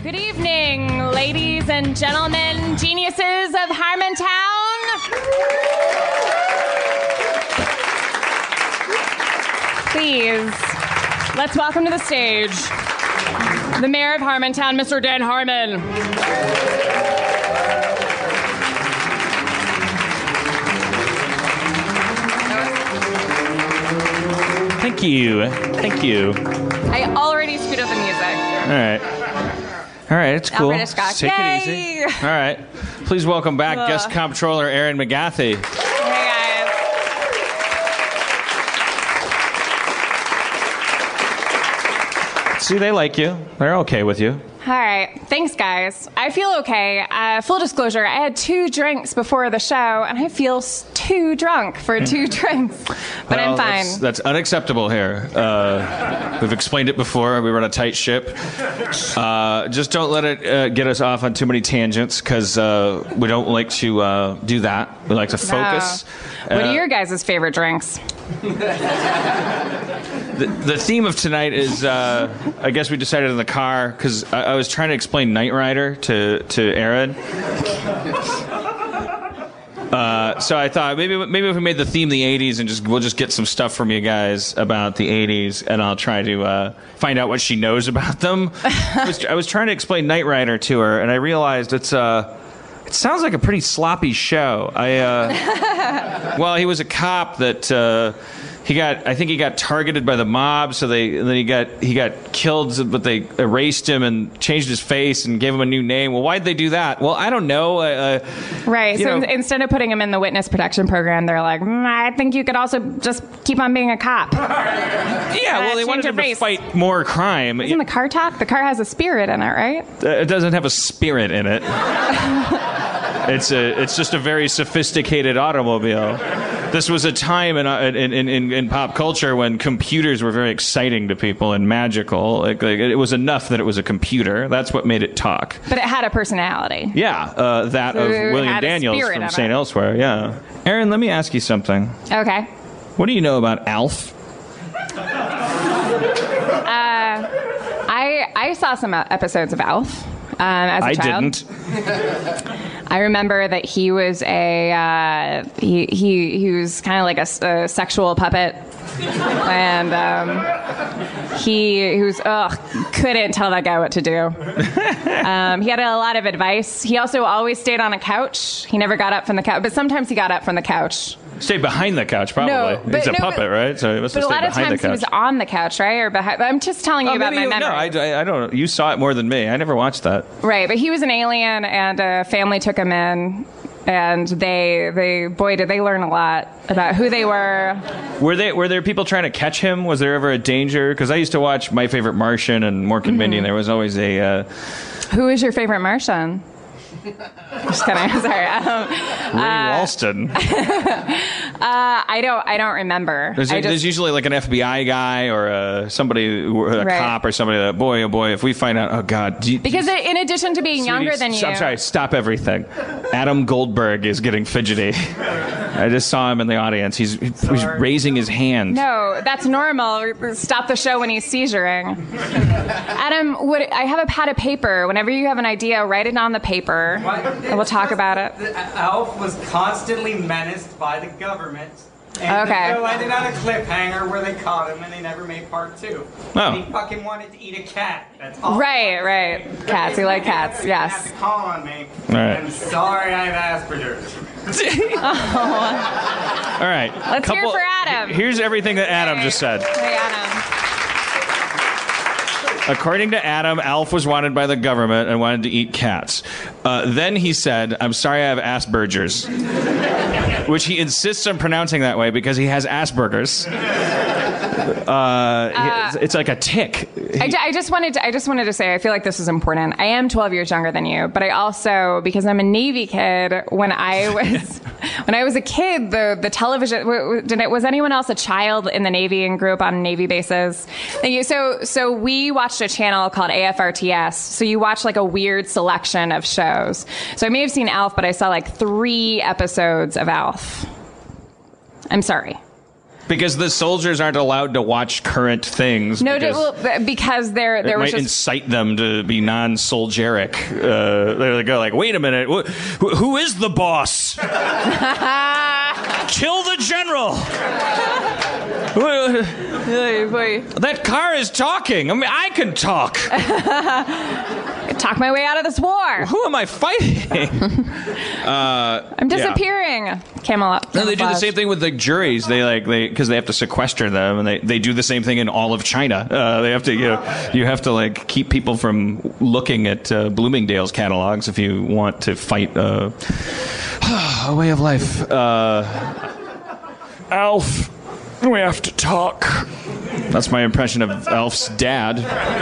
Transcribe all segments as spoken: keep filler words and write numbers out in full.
Good evening, ladies and gentlemen, geniuses of Harmontown. Please, let's welcome to the stage the mayor of Harmontown, Mister Dan Harmon. Thank you. Thank you. I already screwed up the music. All right. All right, it's cool. Alfred Hitchcock. Take Yay! it easy. All right. Please welcome back Ugh. guest comptroller Erin McGathy. Hey, guys. See, they like you. They're okay with you. All right. Thanks, guys. I feel okay. Uh, full disclosure, I had two drinks before the show, and I feel s- too drunk for two drinks. But Well, I'm fine. That's, that's unacceptable here. Uh, we've explained it before. We run a tight ship. Uh, just don't let it uh, get us off on too many tangents, because uh, we don't like to uh, do that. We like to focus. No. What Uh, are your guys' favorite drinks? The, the theme of tonight is, uh, I guess we decided in the car, because I, I was trying to explain Knight Rider to, to Erin. Uh, so I thought maybe maybe if we made the theme the eighties and just we'll just get some stuff from you guys about the eighties, and I'll try to uh, find out what she knows about them. I, was, I was trying to explain Knight Rider to her, and I realized it's uh, it sounds like a pretty sloppy show. I uh, well, he was a cop that. Uh, He got, I think he got targeted by the mob, so they, and then he got, he got killed, but they erased him and changed his face and gave him a new name. Well, why'd they do that? Well, I don't know. Uh, Right. So know, in- instead of putting him in the witness protection program, they're like, mm, I think you could also just keep on being a cop. yeah, well, they change wanted your him to face. fight more crime. Isn't the car talk? The car has a spirit in it, right? Uh, It doesn't have a spirit in it. It's a, it's just a very sophisticated automobile. This was a time in, in, in, in, in pop culture when computers were very exciting to people and magical. Like, like it was enough that it was a computer. That's what made it talk. But it had a personality. Yeah, uh, that So of it William had a Daniels spirit from in Saint it. Elsewhere. Yeah, Erin, let me ask you something. Okay. What do you know about Alf? I I saw some uh, episodes of Alf um, as a I child. didn't. I remember that he was a uh, he he he was kind of like a, s- a sexual puppet, and um, he he was ugh couldn't tell that guy what to do. Um, he had a lot of advice. He also always stayed on a couch. He never got up from the couch, but sometimes he got up from the couch. Stayed behind the couch, probably. No, but- He's a no, puppet, but- right? So he must But have a stayed lot of behind the times he couch. was on the couch, right? Or behind. I'm just telling you Oh, about maybe my you, memory. no, I, I don't know. You saw it more than me. I never watched that. Right, but he was an alien, and a family took him in, and they, they, boy, did they learn a lot about who they were. Were they were there people trying to catch him? Was there ever a danger? Because I used to watch My Favorite Martian and Mork and Mindy, and there was always a. Uh, Who is your favorite Martian? Just kidding. Sorry. Um, Ray Walston. uh, I don't. I don't remember. There's, I just, there's usually like an F B I guy or uh, somebody, a Right. cop or somebody that, boy, oh boy, if we find out, oh God. Do you, because do you, in addition to being sweetie, younger than you, I'm sorry, stop everything. Adam Goldberg is getting fidgety. I just saw him in the audience. He's, he's raising his hand. No, that's normal. Stop the show when he's seizuring. Adam, would, I have a pad of paper. Whenever you have an idea, write it on the paper, and we'll talk about it. Alf was constantly menaced by the government. And Okay. the show ended on a cliffhanger where they caught him and they never made part two. Oh. He fucking wanted to eat a cat. That's all. Right, right. Cats. You like cats? You have Yes. to call on me. All right. I'm sorry I have Asperger's. All right. Let's hear for Adam. Here's everything that Adam just said. Hey, Adam. According to Adam, Alf was wanted by the government and wanted to eat cats. Uh, then he said, I'm sorry I have Asperger's. Which he insists on pronouncing that way because he has Asperger's. Uh, he- it's like a tick. I, ju- I just wanted to, I just wanted to say I feel like this is important. I am twelve years younger than you, but I also, because I'm a Navy kid, when I was when I was a kid, the the television w- w- did it, was anyone else a child in the Navy and grew up on Navy bases? Thank you. So so we watched a channel called A F R T S. So you watch like a weird selection of shows. So I may have seen Alf, but I saw like three episodes of Alf. I'm sorry. Because the soldiers aren't allowed to watch current things. No, because well, because there there it was might just incite them to be non-solgeric. Uh, they go like, wait a minute, wh- wh- who is the boss? Kill the general. That car is talking. I mean, I can talk. Talk my way out of this war. Who am I fighting? uh, I'm disappearing. Yeah. Camelot. No, they do the same thing with the juries. They like they because they have to sequester them, and they, they do the same thing in all of China. Uh, they have to you know, you have to like keep people from looking at uh, Bloomingdale's catalogs if you want to fight uh, a way of life. Uh, Alf, we have to talk. That's my impression of Alf's dad,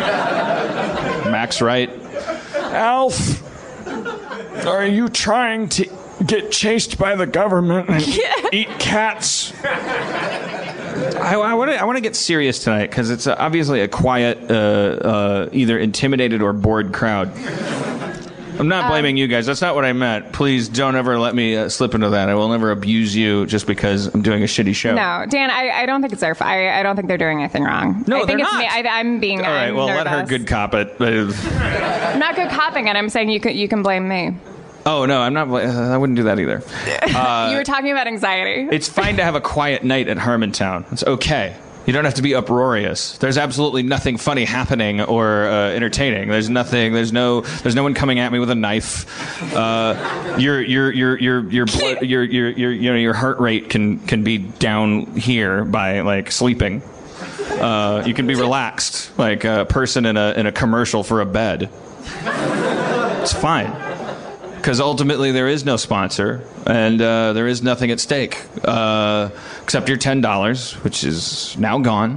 Max Wright. Alf, are you trying to get chased by the government and yeah. eat cats? I, I want to I want to get serious tonight because it's uh, obviously a quiet, uh, uh, either intimidated or bored crowd. I'm not blaming um, you guys. That's not what I meant. Please don't ever let me uh, slip into that. I will never abuse you just because I'm doing a shitty show. No, Dan, I, I don't think it's their fault. I, I don't think they're doing anything wrong. No, I think they're it's not. Me. I, I'm being. All right, I'm well, nervous. let her good cop it. I'm not good copping it. I'm saying you can you can blame me. Oh no, I'm not. I wouldn't do that either. Uh, you were talking about anxiety. It's fine to have a quiet night at Harmontown. It's okay. You don't have to be uproarious. There's absolutely nothing funny happening or uh, entertaining. There's nothing. There's no. There's no one coming at me with a knife. Uh, your your your your your blood, your your your you know your heart rate can can be down here by like sleeping. Uh, you can be relaxed like a person in a in a commercial for a bed. It's fine. Because ultimately there is no sponsor, and uh, there is nothing at stake, uh, except your ten dollars, which is now gone.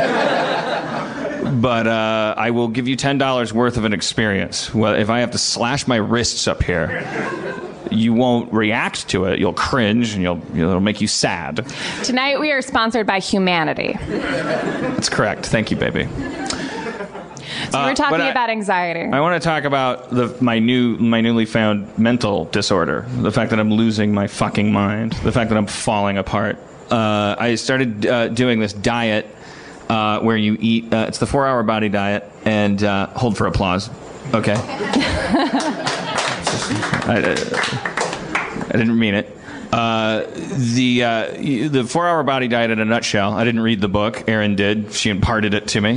But uh, I will give you ten dollars worth of an experience. Well, if I have to slash my wrists up here, you won't react to it. You'll cringe, and you'll, it'll make you sad. Tonight we are sponsored by Humanity. That's correct. Thank you, baby. So we're talking uh, I, about anxiety. I want to talk about the, my new, my newly found mental disorder. The fact that I'm losing my fucking mind. The fact that I'm falling apart. Uh, I started uh, doing this diet uh, where you eat. Uh, it's the four-hour body diet, and uh, hold for applause. Okay. I, uh, I didn't mean it. Uh, the uh, the four-hour body diet in a nutshell. I didn't read the book. Erin did. She imparted it to me.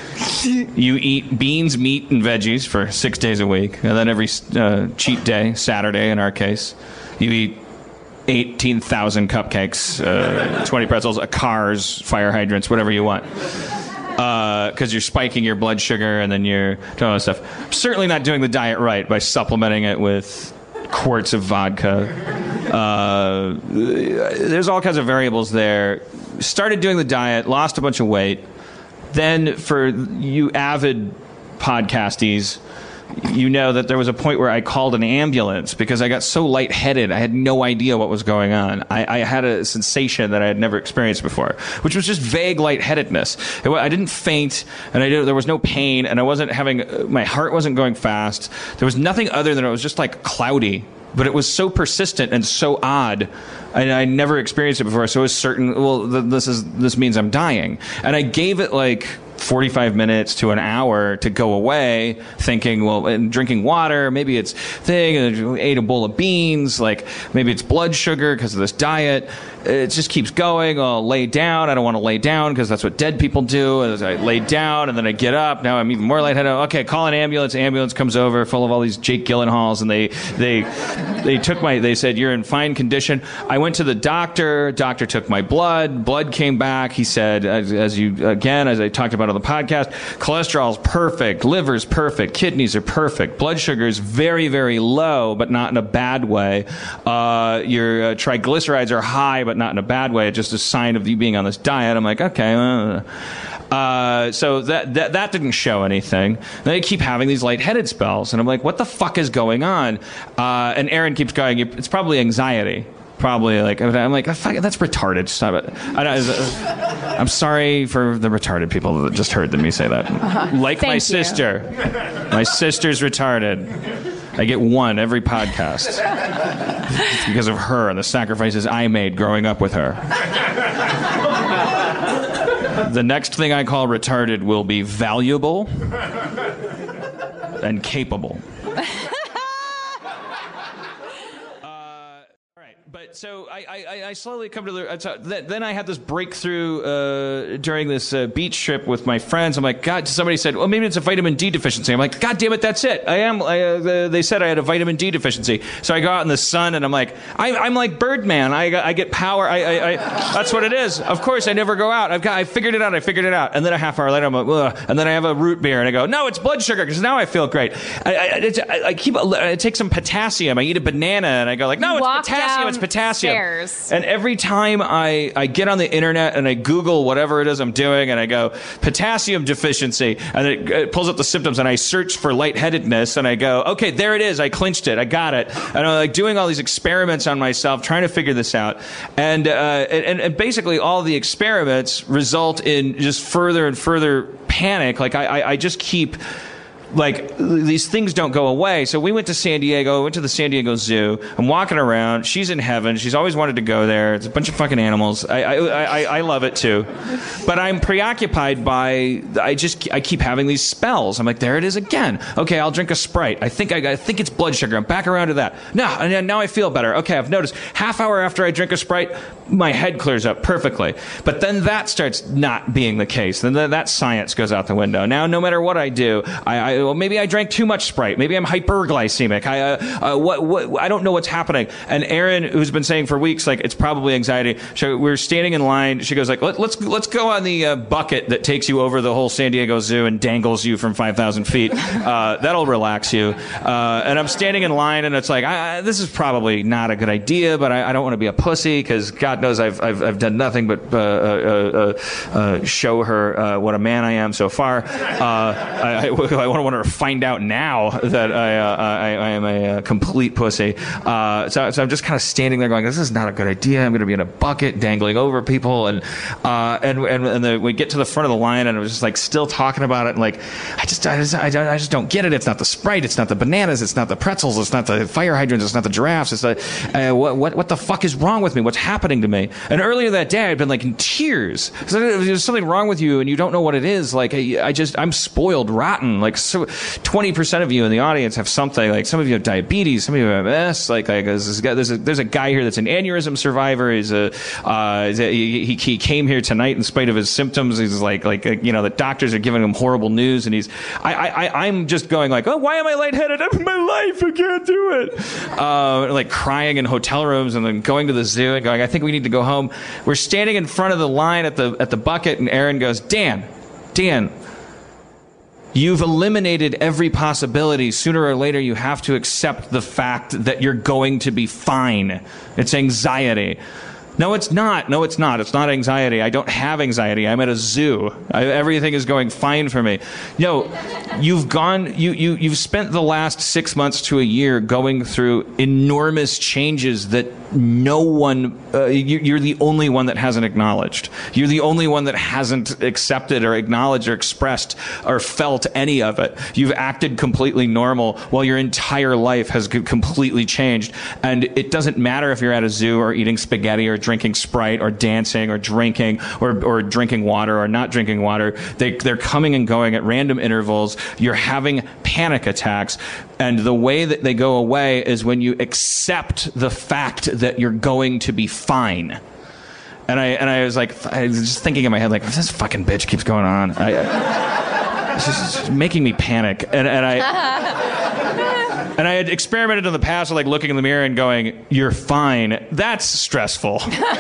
You eat beans, meat, and veggies for six days a week. And then every uh, cheat day, Saturday in our case, you eat eighteen thousand cupcakes, uh, twenty pretzels, a cars, fire hydrants, whatever you want. Because uh, you're spiking your blood sugar and then you're doing all that stuff. I'm certainly not doing the diet right by supplementing it with quarts of vodka. Uh, there's all kinds of variables there. Started doing the diet, lost a bunch of weight. Then, for you avid podcasties, you know that there was a point where I called an ambulance because I got so lightheaded. I had no idea what was going on. I, I had a sensation that I had never experienced before, which was just vague lightheadedness. It, I didn't faint, and I did, there was no pain, and I wasn't having, my heart wasn't going fast. There was nothing other than it was just like cloudy. But it was so persistent and so odd, and I never experienced it before. So I was certain, well, th- this is this means I'm dying. And I gave it like forty-five minutes to an hour to go away, thinking, well, and drinking water, maybe it's thing, and I ate a bowl of beans, like maybe it's blood sugar because of this diet. It just keeps going. I'll lay down. I don't want to lay down because that's what dead people do. And I lay down, and then I get up. Now I'm even more lightheaded. Okay, call an ambulance. Ambulance comes over, full of all these Jake Gyllenhaals, and they they they took my. They said you're in fine condition. I went to the doctor. Doctor took my blood. Blood came back. He said, as, as you again, as I talked about on the podcast, cholesterol's perfect, liver's perfect, kidneys are perfect, blood sugar is very very low, but not in a bad way. Uh, your uh, triglycerides are high, but not in a bad way. It's just a sign of you being on this diet. I'm like, okay. Uh, uh, so that, that that didn't show anything. Then I keep having these lightheaded spells, and I'm like, what the fuck is going on? Uh, and Erin keeps going, it's probably anxiety. Probably like I'm like fuck, that's retarded. Stop it. I, I'm sorry for the retarded people that just heard me say that. Uh-huh. Like Thank my you. sister, my sister's retarded. I get one every podcast. It's because of her and the sacrifices I made growing up with her. the next thing I call retarded will be valuable and capable. But so I, I, I slowly come to the. Then I had this breakthrough uh, during this uh, beach trip with my friends. I'm like, God. Somebody said, well, maybe it's a vitamin D deficiency. I'm like, God damn it, that's it. I am. I, uh, they said I had a vitamin D deficiency. So I go out in the sun and I'm like, I, I'm like Birdman. I, I get power. I, I, I, that's what it is. Of course, I never go out. I've got. I figured it out. I figured it out. And then a half hour later, I'm like, ugh. And then I have a root beer and I go, no, it's blood sugar because now I feel great. I, I, it's, I, I keep. I take some potassium. I eat a banana and I go like, no, it's Walk potassium. down It's potassium. Stairs. And every time I, I get on the internet and I Google whatever it is I'm doing and I go potassium deficiency and it, it pulls up the symptoms and I search for lightheadedness and I go, okay, there it is. I clinched it. I got it. And I'm like doing all these experiments on myself, trying to figure this out. And, uh, and, and basically all the experiments result in just further and further panic. Like I, I, I just keep... Like, these things don't go away. So we went to San Diego, went to the San Diego Zoo. I'm walking around. She's in heaven. She's always wanted to go there. It's a bunch of fucking animals. I I, I, I love it, too. But I'm preoccupied by, I just, I keep having these spells. I'm like, there it is again. Okay, I'll drink a Sprite. I think I, I think it's blood sugar. I'm back around to that. No, and now I feel better. Okay, I've noticed. Half hour after I drink a Sprite, my head clears up perfectly. But then that starts not being the case. Then that science goes out the window. Now, no matter what I do, I, I well, maybe I drank too much Sprite. Maybe I'm hyperglycemic. I, uh, uh, what, what, I don't know what's happening. And Erin, who's been saying for weeks, like, it's probably anxiety. So we're standing in line. She goes like, Let, let's let's go on the uh, bucket that takes you over the whole San Diego Zoo and dangles you from five thousand feet. Uh, that'll relax you. Uh, and I'm standing in line, and it's like, I, I, this is probably not a good idea, but I, I don't want to be a pussy because God knows I've, I've I've done nothing but uh, uh, uh, uh, show her uh, what a man I am so far. Uh, I, I, I want to want to find out now that I, uh, I, I am a, a complete pussy. Uh, so, so I'm just kind of standing there going, this is not a good idea. I'm going to be in a bucket dangling over people. And uh, and and, and the, we get to the front of the line, and I was just like still talking about it. And like, I just, I just, I, I just don't get it. It's not the Sprite. It's not the bananas. It's not the pretzels. It's not the fire hydrants. It's not the giraffes. It's the, uh, what, what, what the fuck is wrong with me? What's happening to me? And earlier that day, I'd been like in tears. So there's something wrong with you, and you don't know what it is. Like, I, I just, I'm spoiled rotten. Like, so twenty percent of you in the audience have something. Like, some of you have diabetes, some of you have M S. Like, like there's, this guy, there's, a, there's a guy here that's an aneurysm survivor. He's a, uh, he, he, he came here tonight in spite of his symptoms. He's like, like, you know, the doctors are giving him horrible news, and he's, I, I, I'm just going like, oh, why am I lightheaded? I'm my life. I can't do it. Uh, like crying in hotel rooms, and then going to the zoo and going, I think we need to go home. We're standing in front of the line at the, at the bucket, and Erin goes, Dan, Dan, you've eliminated every possibility. Sooner or later, you have to accept the fact that you're going to be fine. It's anxiety. No, it's not. No, it's not. It's not anxiety. I don't have anxiety. I'm at a zoo. I, everything is going fine for me. You know, you've gone, you, you, you've spent the last six months to a year going through enormous changes that no one, uh, you, you're the only one that hasn't acknowledged. You're the only one that hasn't accepted or acknowledged or expressed or felt any of it. You've acted completely normal while your entire life has completely changed. And it doesn't matter if you're at a zoo or eating spaghetti or drinking Sprite or dancing or drinking or, or drinking water or not drinking water. They, they're coming and going at random intervals. You're having panic attacks. And the way that they go away is when you accept the fact that you're going to be fine. And I and I was like, I was just thinking in my head, like, this fucking bitch keeps going on. I, it's just making me panic. And, and I... And I had experimented in the past with like looking in the mirror and going, you're fine. That's stressful.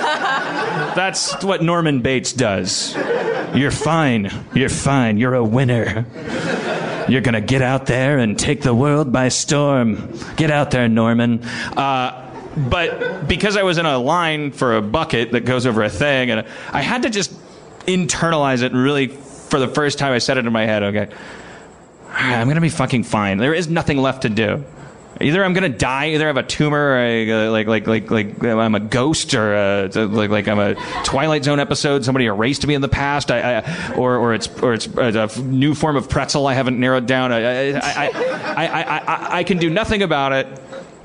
That's what Norman Bates does. You're fine. You're fine. You're a winner. You're going to get out there and take the world by storm. Get out there, Norman. Uh, but because I was in a line for a bucket that goes over a thing, and I had to just internalize it and really, for the first time, I said it in my head, okay, I'm going to be fucking fine. There is nothing left to do. Either I'm going to die, either I have a tumor, or I, like, like, like, like I'm a ghost, or a, like, like I'm a Twilight Zone episode, somebody erased me in the past, I, I, or, or it's, or it's a new form of pretzel I haven't narrowed down. I, I, I, I, I, I, I can do nothing about it.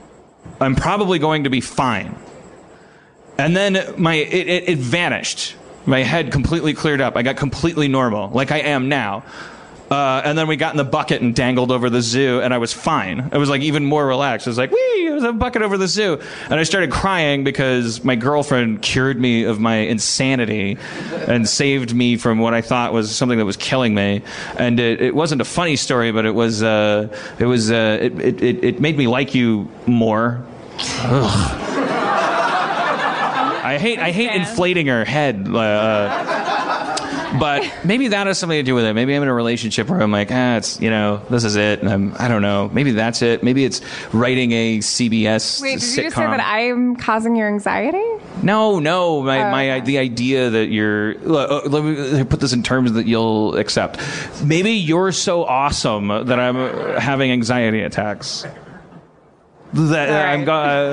I'm probably going to be fine. And then my, it, it, it vanished. My head completely cleared up. I got completely normal, like I am now. Uh, and then we got in the bucket and dangled over the zoo, and I was fine. I was like even more relaxed. I was like, wee, it was a bucket over the zoo. And I started crying because my girlfriend cured me of my insanity and saved me from what I thought was something that was killing me. And it, it wasn't a funny story, but it was, uh, it was, uh, it, it, it, it made me like you more. Ugh. I hate, I hate inflating her head. Uh, But maybe that has something to do with it. Maybe I'm in a relationship where I'm like, ah, it's, you know, this is it. And I'm, I don't know. Maybe that's it. Maybe it's writing a C B S Wait, did sitcom. you just say that I'm causing your anxiety? No, no. My, Oh, my, okay. the idea that you're, uh, let me put this in terms that you'll accept. Maybe you're so awesome that I'm uh, having anxiety attacks. That All I'm right. go-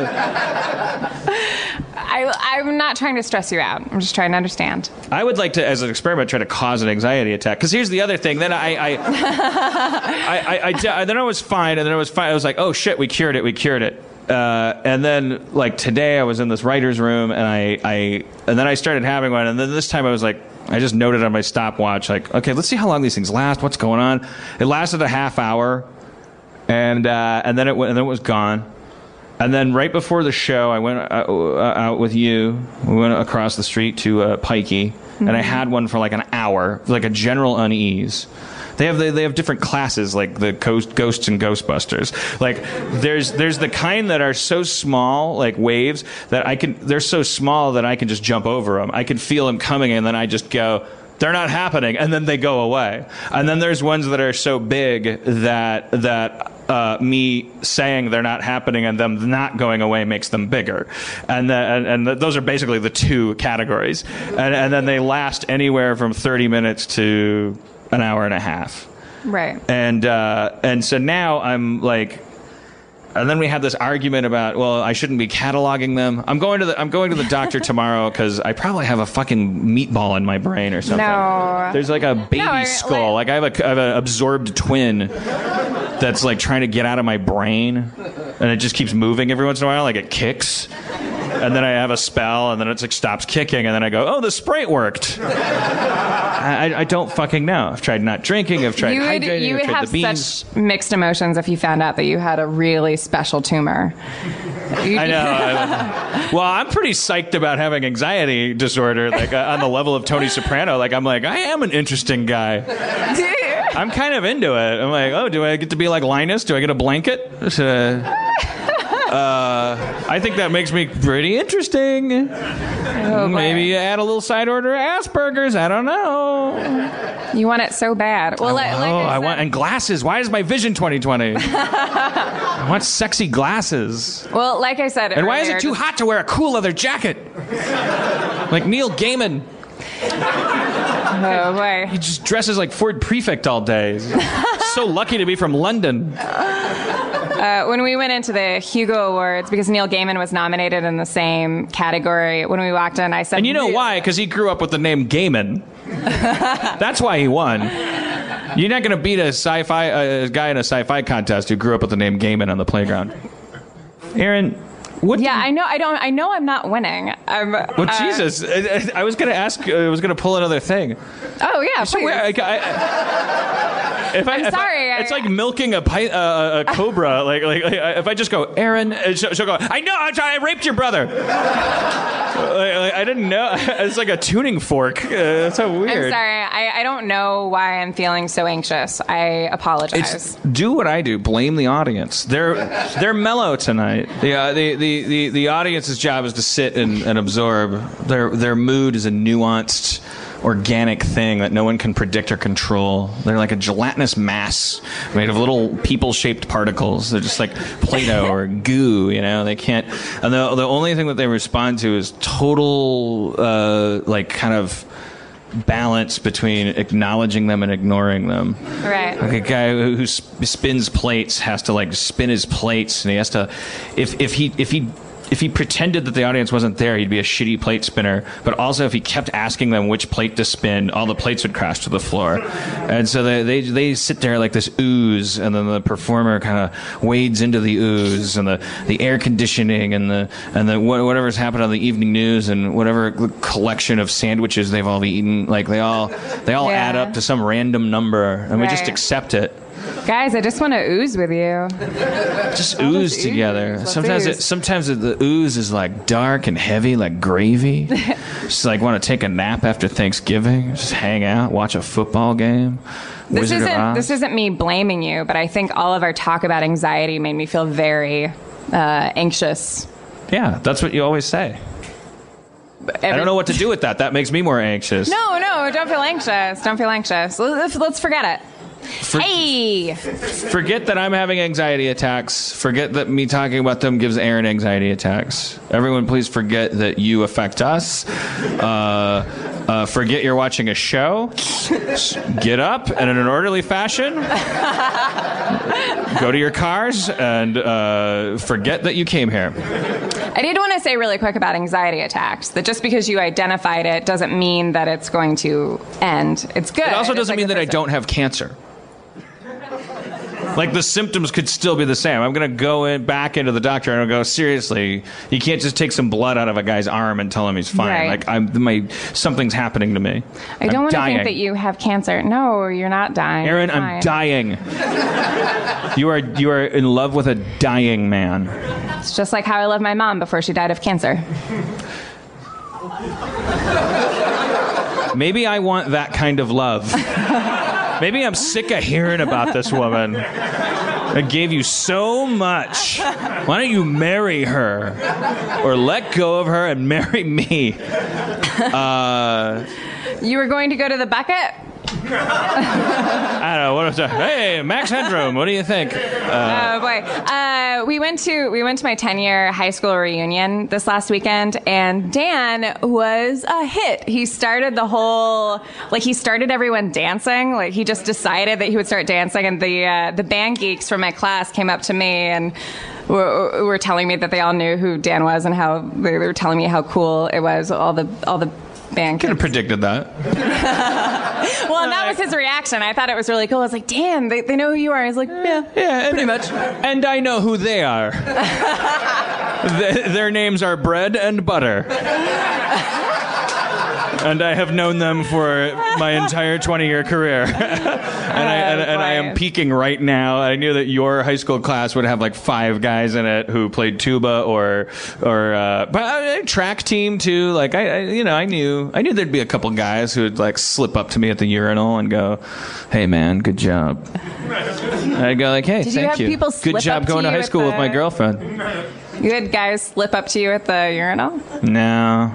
uh, I, I'm not trying to stress you out. I'm just trying to understand. I would like to, as an experiment, try to cause an anxiety attack. Because here's the other thing. Then I, I, I, I, I, I, then I was fine, and then I was fine. I was like, oh shit, we cured it, we cured it. Uh, and then like today, I was in this writer's room, and I, I, and then I started having one, and then this time I was like, I just noted on my stopwatch, like, okay, let's see how long these things last. What's going on? It lasted a half hour, and uh, and then it went, and then it was gone. And then right before the show, I went uh, uh, out with you. We went across the street to uh, Pikey, mm-hmm. and I had one for like an hour, like a general unease. They have they, they have different classes, like the ghost, ghosts and Ghostbusters. Like there's there's the kind that are so small, like waves, that I can. They're so small that I can just jump over them. I can feel them coming, and then I just go, they're not happening, and then they go away. And then there's ones that are so big that that. Uh, me saying they're not happening and them not going away makes them bigger, and the, and, and the, those are basically the two categories, and, and then they last anywhere from thirty minutes to an hour and a half, Right. and uh, and so now I'm like, and then we had this argument about, well, I shouldn't be cataloging them. I'm going to the I'm going to the doctor tomorrow because I probably have a fucking meatball in my brain or something. No. There's like a baby No, I- skull. Like I have a I have an absorbed twin that's like trying to get out of my brain, and it just keeps moving every once in a while, like it kicks. And then I have a spell, and then it like stops kicking, and then I go, oh, the Sprite worked. I, I don't fucking know. I've tried not drinking. I've tried You would, hydrating. you I've would tried have the beans. such mixed emotions if you found out that you had a really special tumor. You- I know. I- well, I'm pretty psyched about having anxiety disorder, like uh, on the level of Tony Soprano. Like I'm like, I am an interesting guy. I'm kind of into it. I'm like, oh, do I get to be like Linus? Do I get a blanket? Uh, uh, I think that makes me pretty interesting. Oh, Maybe you add a little side order of Asperger's. I don't know. You want it so bad. Well, like, oh, like I, I said, want and glasses. Why is my vision twenty twenty? I want sexy glasses. well, like I said, And why is earlier, it too just- hot to wear a cool leather jacket? Like Neil Gaiman. Oh boy. He just dresses like Ford Prefect all day. He's so lucky to be from London. Uh, when we went into the Hugo Awards, because Neil Gaiman was nominated in the same category, when we walked in, I said, And you know why? Because he grew up with the name Gaiman. That's why he won. You're not going to beat a sci-fi uh, guy in a sci-fi contest who grew up with the name Gaiman on the playground. Aaron, what? Yeah, I know. I don't. I know. I'm not winning. I'm. Well, uh, Jesus, I, I was going to ask. I was going to pull another thing. Oh yeah. So please. where, I, I, if I, I'm if I- sorry, I- it's like milking a, pi- uh, a cobra. like, like, like, if I just go, Aaron, and she'll, she'll go, I know, I, I raped your brother. like, like, I didn't know. It's like a tuning fork. Uh, that's so weird. I'm sorry. I, I don't know why I'm feeling so anxious. I apologize. It's, do what I do. Blame the audience. They're they're mellow tonight. The, uh, the, the, the, the audience's job is to sit and, and absorb. Their their mood is a nuanced, organic thing that no one can predict or control. They're like a gelatinous mass made of little people-shaped particles. They're just like Play-Doh or goo, you know? They can't... And the, the only thing that they respond to is total, uh, like, kind of balance between acknowledging them and ignoring them. Right. Like a guy who sp- spins plates has to, like, spin his plates, and he has to... If, if he... If he if he pretended that the audience wasn't there, he'd be a shitty plate spinner. But also, if he kept asking them which plate to spin, all the plates would crash to the floor. And so they they, they sit there like this ooze, and then the performer kind of wades into the ooze, and the, the air conditioning, and the and the whatever's happened on the evening news, and whatever collection of sandwiches they've all eaten, like they all they all Yeah. add up to some random number, and we just Right. accept it. Guys, I just want to ooze with you. Just I'll ooze just together. ooze. Sometimes Let's it, sometimes it, the ooze is like dark and heavy, like gravy. Just like want to take a nap after Thanksgiving, just hang out, watch a football game. This Wizard of isn't Oz. this isn't me blaming you, but I think all of our talk about anxiety made me feel very uh, anxious. Yeah, that's what you always say. Every- I don't know what to do with that. That makes me more anxious. No, no, don't feel anxious. Don't feel anxious. Let's, let's forget it. For- Hey! Forget that I'm having anxiety attacks. Forget that me talking about them gives Aaron anxiety attacks. Everyone, please forget that you affect us. Uh, uh, forget you're watching a show. Get up and in an orderly fashion, go to your cars and uh, forget that you came here. I did want to say really quick about anxiety attacks that just because you identified it doesn't mean that it's going to end. It's good. It also It's doesn't like mean the that I first- don't have cancer. Like, the symptoms could still be the same. I'm going to go in back into the doctor and I'll go, seriously, you can't just take some blood out of a guy's arm and tell him he's fine. Right. Like, I'm, my, something's happening to me. I don't I'm want to dying. think that you have cancer. No, you're not dying. Aaron, You're I'm fine. dying. You are you are in love with a dying man. It's just like how I love my mom before she died of cancer. Maybe I want that kind of love. Maybe I'm sick of hearing about this woman. I gave you so much. Why don't you marry her? Or let go of her and marry me? Uh, You were going to go to the bucket? I don't know. What was that? Hey, Max Headroom, what do you think? Oh boy, uh, we went to we went to my ten year high school reunion this last weekend, and Dan was a hit. He started the whole like he started everyone dancing. Like he just decided that he would start dancing, and the uh, the band geeks from my class came up to me and were, were telling me that they all knew who Dan was and how they were telling me how cool it was. All the all the band Could have kids. predicted that. Well, and that was his reaction. I thought it was really cool. I was like, Dan, they, they know who you are. I was like, yeah, Yeah, pretty much. And I know who they are. Th- their names are Bread and Butter. And I have known them for my entire twenty-year career. and, I, and, and I am boy. peaking right now. I knew that your high school class would have like five guys in it who played tuba or or uh, but uh, track team too. Like I, I, you know, I knew I knew there'd be a couple guys who would like slip up to me at the urinal and go, "Hey man, good job." I'd go like, "Hey, Did you thank have you. people Good slip job up to going to you high at school with my the- girlfriend." You had guys slip up to you at the urinal? No.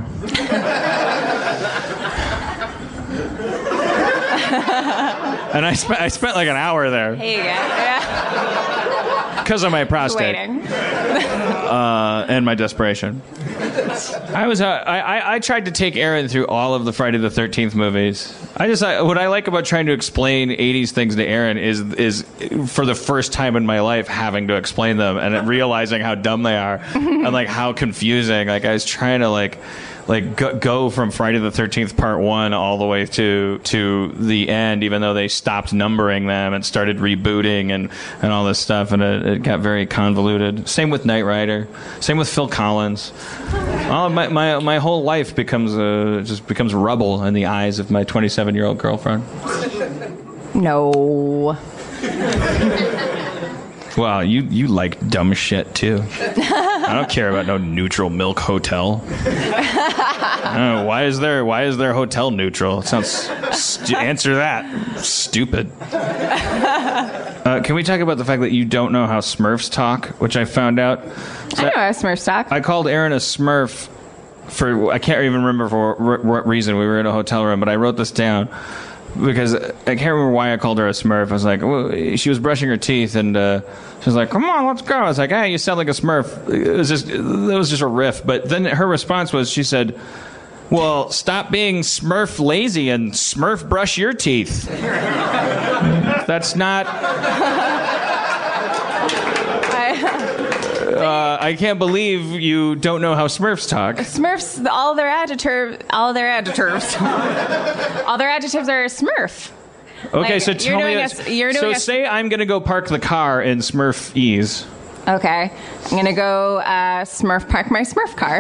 And I spent I spent like an hour there Hey, yeah. because of my prostate Waiting. uh, and my desperation. I was uh, I, I I tried to take Aaron through all of the Friday the thirteenth movies. I just I, what I like about trying to explain eighties things to Aaron is is for the first time in my life having to explain them and realizing how dumb they are and like how confusing. Like I was trying to like. Like go, go from Friday the thirteenth Part One all the way to to the end, even though they stopped numbering them and started rebooting and, and all this stuff, and it, it got very convoluted. Same with Knight Rider. Same with Phil Collins. All of my, my my whole life becomes uh, just becomes rubble in the eyes of my twenty-seven year old girlfriend. No. Wow, you you like dumb shit too. I don't care about no neutral milk hotel. I don't know, why is there why is their hotel neutral? It sounds stu- answer that. Stupid. Uh, can we talk about the fact that you don't know how Smurfs talk, which I found out? I know a Smurf stock. I called Aaron a Smurf for I can't even remember for what what reason. We were in a hotel room, but I wrote this down. Because I can't remember why I called her a Smurf. I was like, well, she was brushing her teeth, and uh, she was like, "Come on, let's go." I was like, "Hey, you sound like a Smurf." It was just, it was just a riff. But then her response was, she said, "Well, stop being Smurf lazy and Smurf brush your teeth." That's not. I, Uh, I can't believe you don't know how Smurfs talk. Smurfs, all their adjectives, all their adjectives, all their adjectives are Smurf. Okay, Like, so you're tell me. doing A, a- you're so doing a- say I'm going to go park the car in Smurfese. Okay, I'm gonna go uh, Smurf park my Smurf car.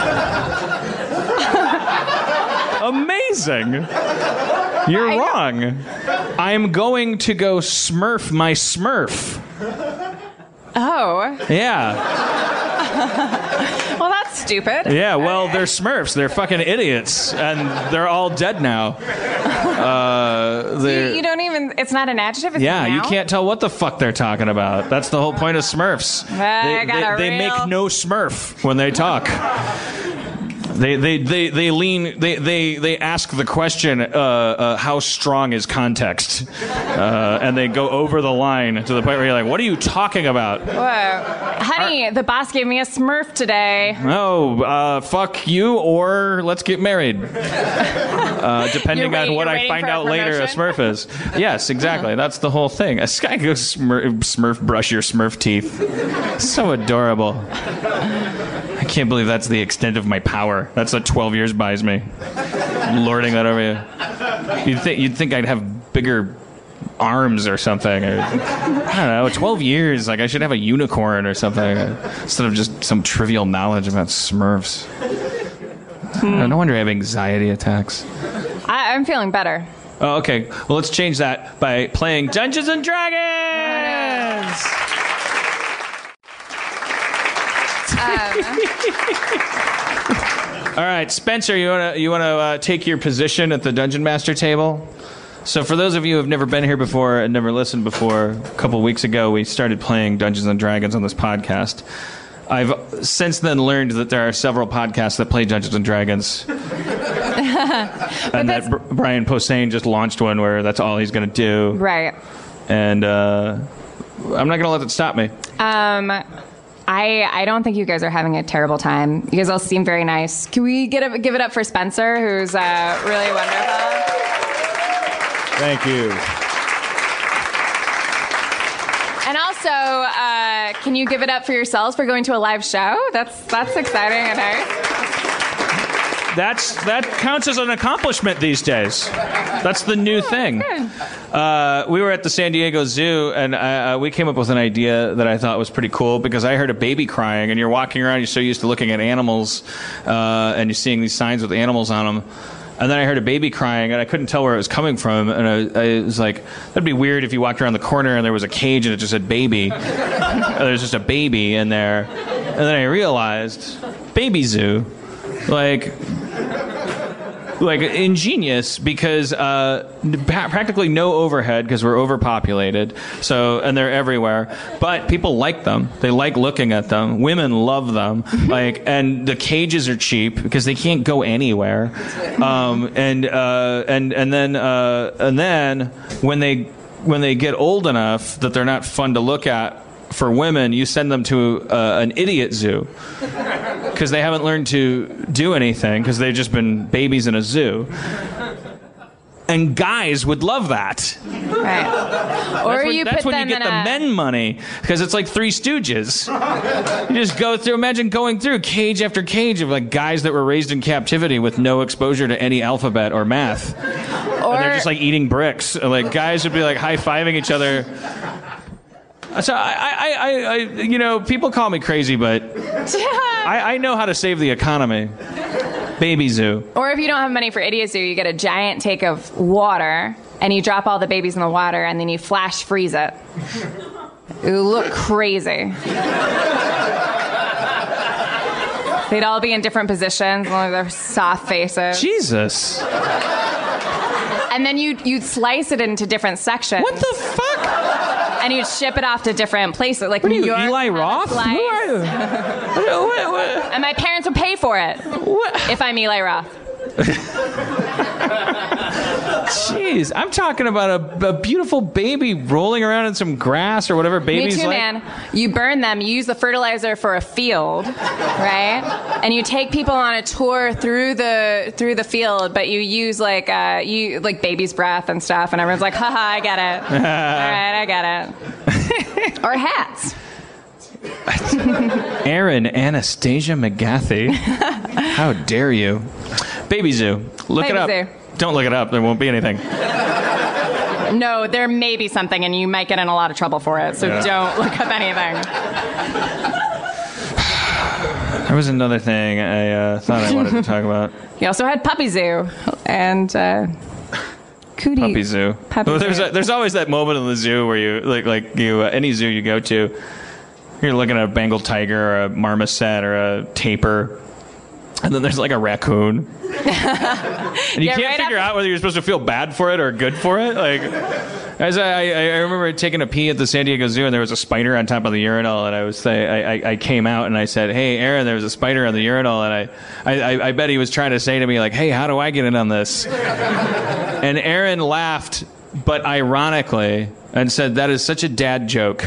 Amazing. You're I know. wrong. I'm going to go Smurf my Smurf. Oh, Yeah. well, that's stupid. Yeah, well, they're Smurfs. They're fucking idiots. And they're all dead now. Uh, You, they're, you don't even. It's not an adjective. It's yeah, a you noun? can't tell what the fuck they're talking about. That's the whole point of Smurfs. I They, got they, a they real- make no Smurf when they talk. They, they, they, they lean, they, they, they ask the question, uh, uh, how strong is context? Uh, and they go over the line to the point where you're like, what are you talking about? Whoa. Honey, the boss gave me a Smurf today. Oh, uh, fuck you, or let's get married. Uh, depending You're wait- on what you're I waiting find for a out later a promotion? Smurf is. Yes, exactly. That's the whole thing. A guy goes Smurf, Smurf brush your Smurf teeth. So adorable. I can't believe that's the extent of my power. That's what twelve years buys me. Lording that over you. You'd think, you'd think I'd have bigger arms or something. Or, I don't know, twelve years. Like, I should have a unicorn or something. Instead of just some trivial knowledge about Smurfs. Hmm. No wonder I have anxiety attacks. I, I'm feeling better. Oh, okay. Well, let's change that by playing Dungeons and Dragons! All right, Spencer, you wanna you wanna uh, take your position at the Dungeon Master table? So, for those of you who have never been here before and never listened before, a couple weeks ago we started playing Dungeons and Dragons on this podcast. I've since then learned that there are several podcasts that play Dungeons and Dragons, and that Br- Brian Posehn just launched one where that's all he's going to do. Right. And uh, I'm not going to let it stop me. Um, I I don't think you guys are having a terrible time. You guys all seem very nice. Can we get a, give it up for Spencer, who's uh, really wonderful? Thank you. And also, uh, can you give it up for yourselves for going to a live show? That's that's exciting and nice. That's that counts as an accomplishment these days. That's the new thing. Uh, we were at the San Diego Zoo, and uh, we came up with an idea that I thought was pretty cool because I heard a baby crying, and you're walking around, you're so used to looking at animals, uh, and you're seeing these signs with animals on them. And then I heard a baby crying, and I couldn't tell where it was coming from. And I, I was like, that'd be weird if you walked around the corner and there was a cage and it just said baby. There's just a baby in there. And then I realized, baby zoo. Like, like ingenious because uh, pa- practically no overhead because we're overpopulated. So and they're everywhere, but people like them. They like looking at them. Women love them. Like and the cages are cheap because they can't go anywhere. Um, and uh, and and then uh, and then when they when they get old enough that they're not fun to look at. For women, you send them to uh, an idiot zoo because they haven't learned to do anything because they've just been babies in a zoo. And guys would love that. Right. Or That's when, you that's put when them you get in the a, men money because it's like Three Stooges. You just go through. Imagine going through cage after cage of like guys that were raised in captivity with no exposure to any alphabet or math, or and they're just like eating bricks. Like guys would be like high fiving each other. So I, I, I, I, you know, people call me crazy, but I, I know how to save the economy. Baby zoo. Or if you don't have money for Idiot Zoo, you get a giant tank of water and you drop all the babies in the water and then you flash freeze it. It would look crazy. They'd all be in different positions, with their soft faces. Jesus. And then you'd, you'd slice it into different sections. What the fuck? And you'd ship it off to different places, like What are New you, York. Eli had a Roth? Who slice. are you? What, what, what? And my parents would pay for it. What? If I'm Eli Roth. Jeez, I'm talking about a, a beautiful baby rolling around in some grass or whatever babies Me too, like. man. You burn them, you use the fertilizer for a field, right? And you take people on a tour through the through the field, but you use like uh, you like baby's breath and stuff, and everyone's like, haha, I get it. All right, I get it. Or hats. Aaron Anastasia McGathy. How dare you? Baby Zoo. Look Baby it up. Zoo. Don't look it up. There won't be anything. No, there may be something, and you might get in a lot of trouble for it, so Yeah. don't look up anything. There was another thing I uh, thought I wanted to talk about. You also had Puppy Zoo and uh, Cootie. Puppy Zoo. Puppy well, there's Zoo. a, there's always that moment in the zoo where you like like you uh, any zoo you go to, you're looking at a Bengal tiger or a marmoset or a tapir, and then there's like a raccoon. And you Yeah, can't right figure after- out whether you're supposed to feel bad for it or good for it. Like, as I, I, I remember taking a pee at the San Diego Zoo, and there was a spider on top of the urinal, and I was say, I, I, I came out and I said, "Hey, Aaron, there was a spider on the urinal," and I, I, I bet he was trying to say to me like, "Hey, how do I get in on this?" And Aaron laughed, but ironically, and said, "That is such a dad joke."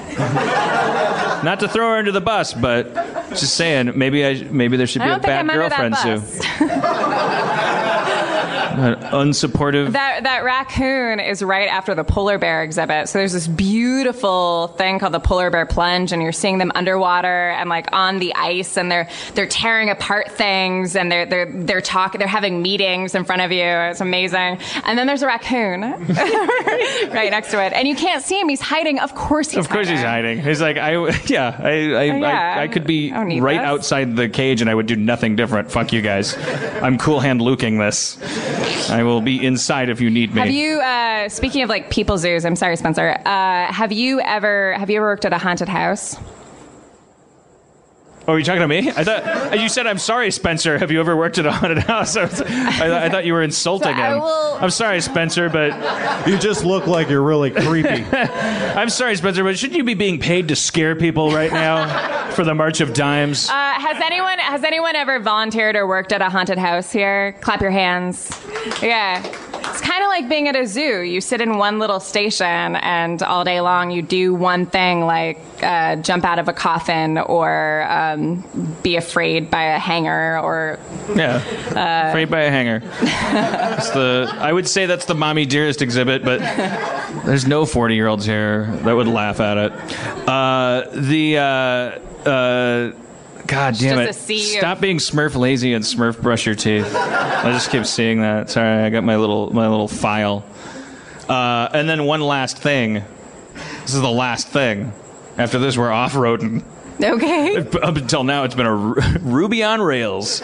Not to throw her under the bus, but just saying, maybe I maybe there should be I a don't think bad I'm under that girlfriend bus. zoo. An unsupportive. That that raccoon is right after the polar bear exhibit. So there's this beautiful thing called the polar bear plunge, and you're seeing them underwater and like on the ice, and they're they're tearing apart things, and they're they're they're talking, they're having meetings in front of you. It's amazing. And then there's a raccoon right next to it, and you can't see him. He's hiding. Of course he's Of course hiding. he's hiding. He's like, I, yeah, I, I, yeah, I, I could be I don't need right this. outside the cage and I would do nothing different. Fuck you guys. I'm cool hand Luking this. I will be inside if you need me. Have you, uh, speaking of like people zoos, I'm sorry, Spencer. Uh, have you ever have you ever worked at a haunted house? Oh, are you talking to me? I thought you said, "I'm sorry, Spencer. Have you ever worked at a haunted house?" I, was, I, I thought you were insulting So I him. will- I'm sorry, Spencer, but You just look like you're really creepy. I'm sorry, Spencer, but shouldn't you be being paid to scare people right now for the March of Dimes? Uh, has anyone has anyone ever volunteered or worked at a haunted house here? Clap your hands. Yeah. It's kind of like being at a zoo. You sit in one little station, and all day long you do one thing, like uh, jump out of a coffin or um, be afraid by a hanger or Yeah, afraid by a hanger. It's the I would say that's the Mommy Dearest exhibit, but there's no forty-year-olds here that would laugh at it. Uh, the uh, uh, God damn just it! a sea of- Stop being Smurf lazy and Smurf brush your teeth. I just keep seeing that. Sorry, I got my little my little file. Uh, and then one last thing. This is the last thing. After this, we're off-roading. okay. Up until now, it's been a Ru- Ruby on Rails.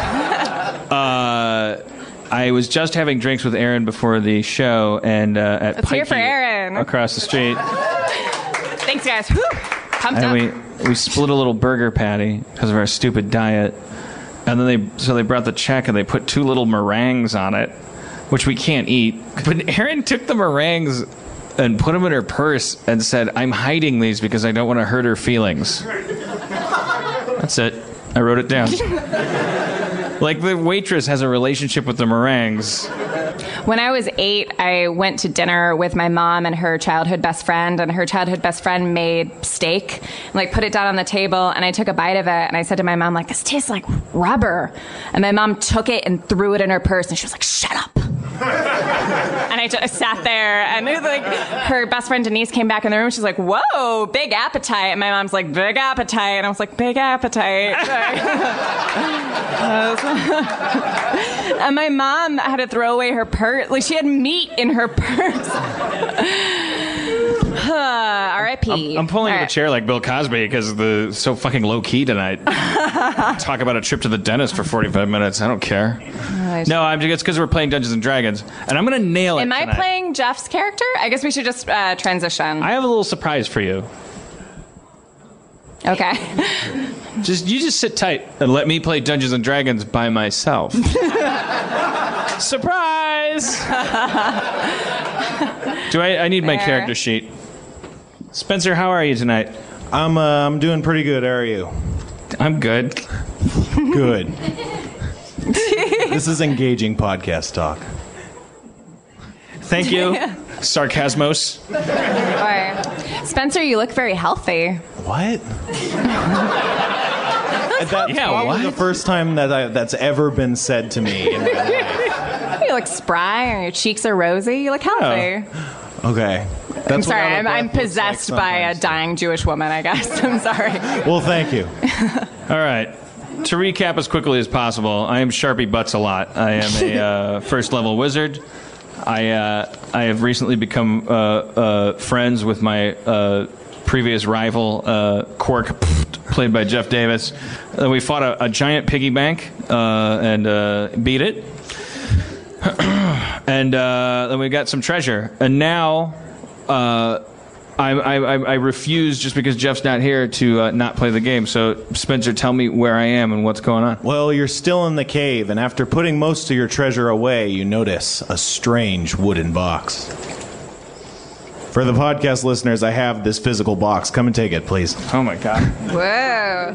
Uh, I was just having drinks with Aaron before the show, and uh, at Let's hear Pikey for Aaron. across the street, Thanks, guys. Whew. Pumped and up. we we split a little burger patty because of our stupid diet, and then they so they brought the check and they put two little meringues on it, which we can't eat. But Aaron took the meringues and put them in her purse and said, "I'm hiding these because I don't want to hurt her feelings." That's it. I wrote it down. Like the waitress has a relationship with the meringues. When I was eight, I went to dinner with my mom and her childhood best friend, and her childhood best friend made steak and like put it down on the table, and I took a bite of it, and I said to my mom, like, this tastes like rubber. And my mom took it and threw it in her purse, and she was like, shut up. And I just sat there, and it was like her best friend Denise came back in the room. She's like, whoa, big appetite. And my mom's like, big appetite. And I was like, big appetite. And my mom had to throw away her purse. Like, she had meat in her purse. R I P I'm pulling All up a right. chair like Bill Cosby because the so fucking low key tonight. Talk about a trip to the dentist for forty-five minutes. I don't care. No, I'm it's because we're playing Dungeons and Dragons, and I'm gonna nail it. Am I tonight. playing Jeff's character? I guess we should just uh, transition. I have a little surprise for you. Okay. Just you just sit tight and let me play Dungeons and Dragons by myself. Surprise! Do I? I need my Fair. character sheet. Spencer, how are you tonight? I'm uh, I'm doing pretty good. How are you? I'm good. Good. This is engaging podcast talk. Thank you, Sarcasmos. Or, Spencer, you look very healthy. What? That's Yeah, probably what? the first time that I, that's ever been said to me in my life. You look spry, and your cheeks are rosy. You look healthy. Okay. That's I'm what sorry, out of I'm, I'm breath looks possessed like by a sometimes. dying Jewish woman, I guess. I'm sorry. Well, thank you. All right. To recap as quickly as possible, I am Sharpie Butts a lot. I am a uh, first level wizard. I uh, I have recently become uh, uh, friends with my uh, previous rival, uh, Quark, played by Jeff Davis. Uh, we fought a, a giant piggy bank uh, and uh, beat it. And uh, then we got some treasure. And now uh, I, I, I refuse, just because Jeff's not here, to uh, not play the game. So, Spencer, tell me where I am and what's going on. Well, you're still in the cave, and after putting most of your treasure away, you notice a strange wooden box. For the podcast listeners, I have this physical box. Come and take it, please. Oh, my God. Whoa.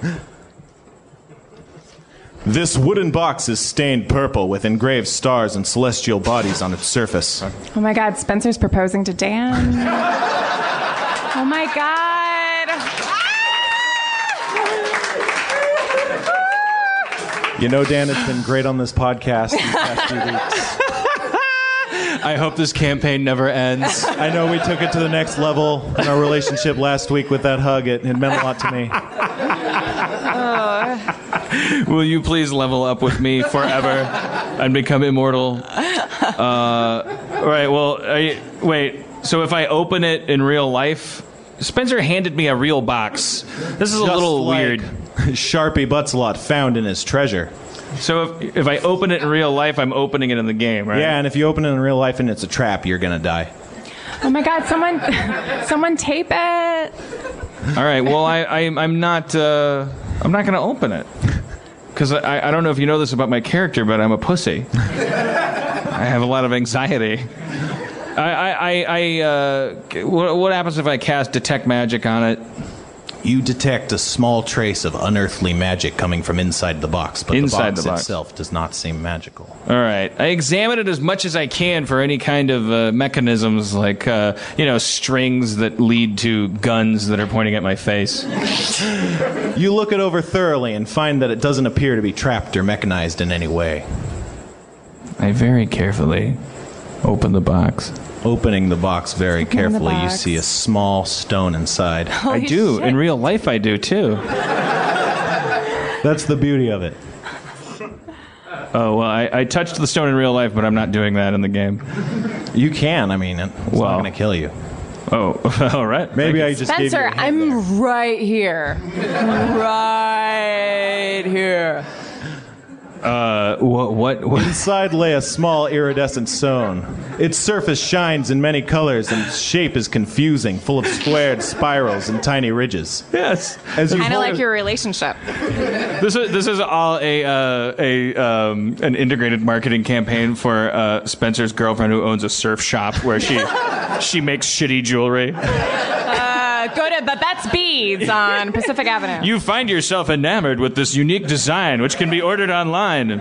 This wooden box is stained purple with engraved stars and celestial bodies on its surface. Oh my God, Spencer's proposing to Dan. Oh my God. You know, Dan, it's been great on this podcast these past few weeks. I hope this campaign never ends. I know we took it to the next level in our relationship last week with that hug. It, it meant a lot to me. Will you please level up with me forever and become immortal? Uh, all right, well, I, wait. So if I open it in real life, Spencer handed me a real box. This is a Just little like weird. Sharpie Butts-a-Lot found in his treasure. So if, if I open it in real life, I'm opening it in the game, right? Yeah, and if you open it in real life and it's a trap, you're gonna die. Oh my God, someone, someone tape it. All right. Well, I, I I'm not uh, I'm not going to open it because I I don't know if you know this about my character, but I'm a pussy. I have a lot of anxiety. I I I, I uh, what, what happens if I cast detect magic on it? You detect a small trace of unearthly magic coming from inside the box, but Inside the box, the box. itself does not seem magical. All right. I examine it as much as I can for any kind of uh, mechanisms, like, uh, you know, strings that lead to guns that are pointing at my face. You look it over thoroughly and find that it doesn't appear to be trapped or mechanized in any way. I very carefully open the box. Opening the box very Opening the carefully, you box. see a small stone inside. I do. shit. In real life, I do, too. That's the beauty of it. Oh, well, I, I touched the stone in real life, but I'm not doing that in the game. You can, I mean, it's Well. not going to kill you. Oh, all right. Maybe I just gave you Spencer, a hint there. I'm right here. Right here. Uh, what, what, what? Inside lay a small iridescent stone. Its surface shines in many colors and its shape is confusing, full of squared spirals and tiny ridges. Yes. As you Kind of hold like it- your relationship. This is this is all a uh, a um, an integrated marketing campaign for uh, Spencer's girlfriend who owns a surf shop where she she makes shitty jewelry. Uh, go to Babette's Beads on Pacific Avenue. You find yourself enamored with this unique design, which can be ordered online.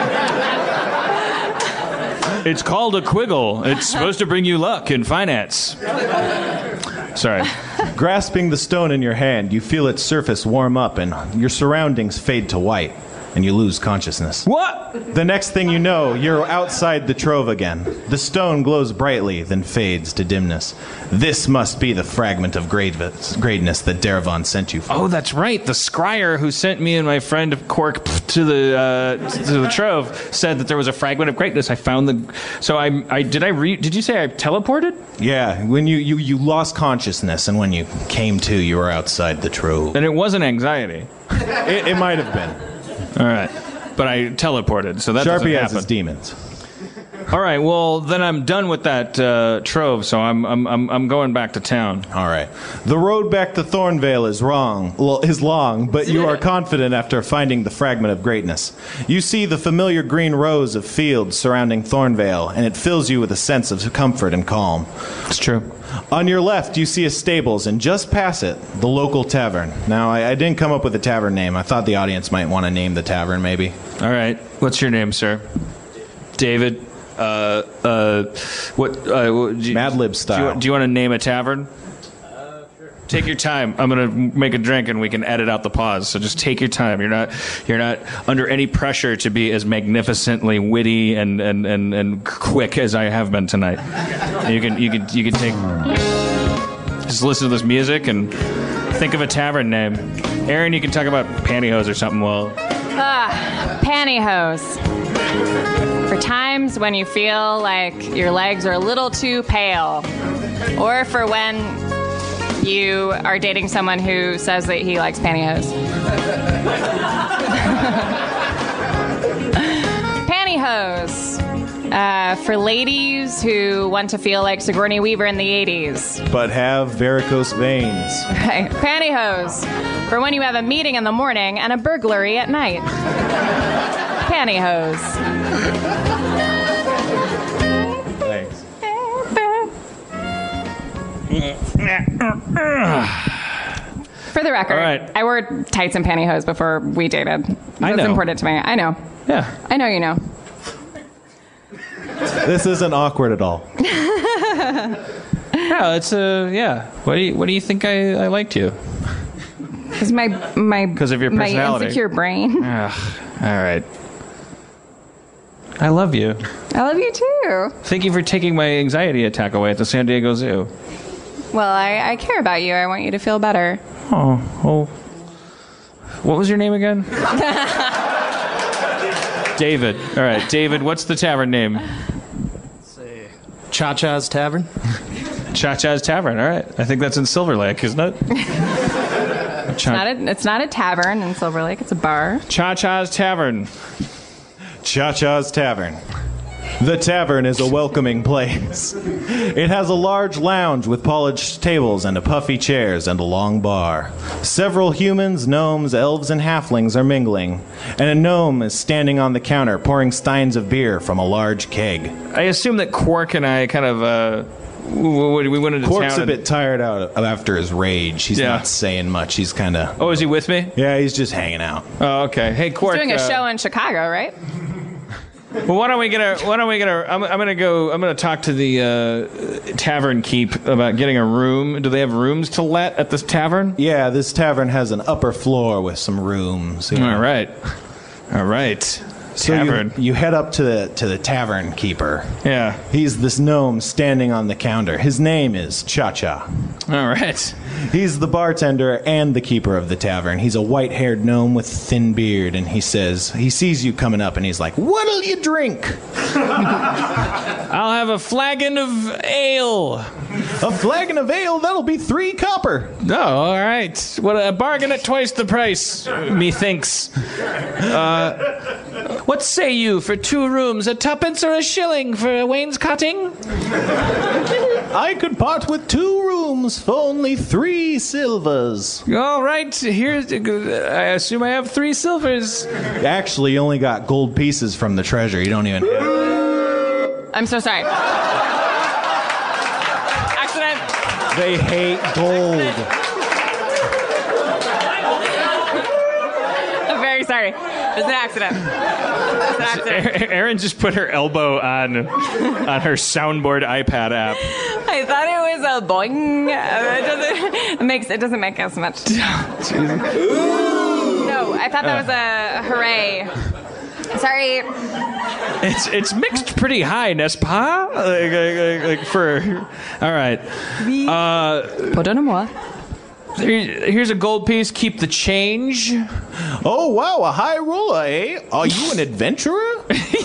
It's called a quiggle. It's supposed to bring you luck in finance. Sorry. Grasping the stone in your hand, you feel its surface warm up and your surroundings fade to white, and you lose consciousness. What? The next thing you know, you're outside the trove again. The stone glows brightly, then fades to dimness. This must be the fragment of greatness greatness that Darevon sent you for. Oh, that's right. The scryer who sent me and my friend Cork to the uh, to the trove said that there was a fragment of greatness. I found the. So I I did I re, did you say I teleported? Yeah, when you, you, you lost consciousness, and when you came to, you were outside the trove. And it wasn't anxiety. It, it might have been. All right, but I teleported, so that doesn't Sharpie has happen. his demons. All right, well then I'm done with that uh, trove, so I'm I'm I'm I'm going back to town. All right. The road back to Thornvale is wrong, well, is long, but you are confident after finding the fragment of greatness. You see the familiar green rows of fields surrounding Thornvale, and it fills you with a sense of comfort and calm. It's true. On your left, you see a stables, and just past it, the local tavern. Now, I, I didn't come up with a tavern name. I thought the audience might want to name the tavern, maybe. All right, what's your name, sir? David. Uh, uh, what? Uh, what- do you- Mad Lib Do style. you, do you want to name a tavern? Take your time. I'm gonna make a drink, and we can edit out the pause. So just take your time. You're not you're not under any pressure to be as magnificently witty and, and, and, and quick as I have been tonight. You can you can you can take just listen to this music and think of a tavern name. Aaron, you can talk about pantyhose or something. Well, Ah, pantyhose. For times when you feel like your legs are a little too pale, or for when you are dating someone who says that he likes pantyhose. Pantyhose. Uh, for ladies who want to feel like Sigourney Weaver in the eighties. But have varicose veins. Right. Pantyhose. For when you have a meeting in the morning and a burglary at night. Pantyhose. Thanks. For the record, All right. I wore tights and pantyhose before we dated. That's I know. important to me. I know. yeah. I know you know. This isn't awkward at all. No, it's a yeah. What do you what do you think I, I liked you? Because my my 'Cause of your my personality. insecure brain. Ugh, all right. I love you. I love you too. Thank you for taking my anxiety attack away at the San Diego Zoo. Well, I, I care about you. I want you to feel better. Oh, oh. What was your name again? David. All right, David, what's the tavern name? Cha-Cha's Tavern. Cha-Cha's Tavern. All right. I think that's in Silver Lake, isn't it? It's not a, it's not a tavern in Silver Lake. It's a bar. Cha-Cha's Tavern. Cha-Cha's Tavern. The tavern is a welcoming place. It has a large lounge with polished tables and a puffy chairs and a long bar. Several humans, gnomes, elves, and halflings are mingling, and a gnome is standing on the counter pouring steins of beer from a large keg. I assume that Quark and I kind of, uh, we we went into Quark's town. a and- bit tired out after his rage. He's Yeah. not saying much. He's kind of... Oh, is he with me? Yeah, he's just hanging out. Oh, okay. Hey, Quark. Doing a uh, show in Chicago, right? Well, why don't we get a? Why don't we get a? I'm, I'm gonna go. I'm gonna talk to the uh, tavern keep about getting a room. Do they have rooms to let at this tavern? Yeah, this tavern has an upper floor with some rooms. you know. All right. All right. So you, Tavern. you head up to the to the tavern keeper. Yeah. He's this gnome standing on the counter. His name is Cha-Cha. All right. He's the bartender and the keeper of the tavern. He's a white-haired gnome with thin beard, and he says, he sees you coming up, and he's like, "What'll you drink?" I'll have a flagon of ale. "A flagon of ale, that'll be three copper." Oh, all right. What a bargain at twice the price, methinks. Uh, what say you for two rooms, a tuppence or a shilling for a wainscoting? "I could part with two rooms for only three silvers." All right. Here's. I assume I have three silvers. Actually, you only got gold pieces from the treasure. You don't even have... I'm so sorry. Accident. They hate gold. I'm very sorry. It was an accident. It was an accident. Erin just put her elbow on on her soundboard iPad app. I thought it was a boing. It doesn't it makes it doesn't make as much. No, I thought that was a hooray. Sorry. It's it's mixed pretty high, n'est-ce pas? Like, like, like for all right. Uh, Pardonnez-moi. here- here's a gold piece. Keep the change. Oh, wow, a high roller, eh? Are you an adventurer?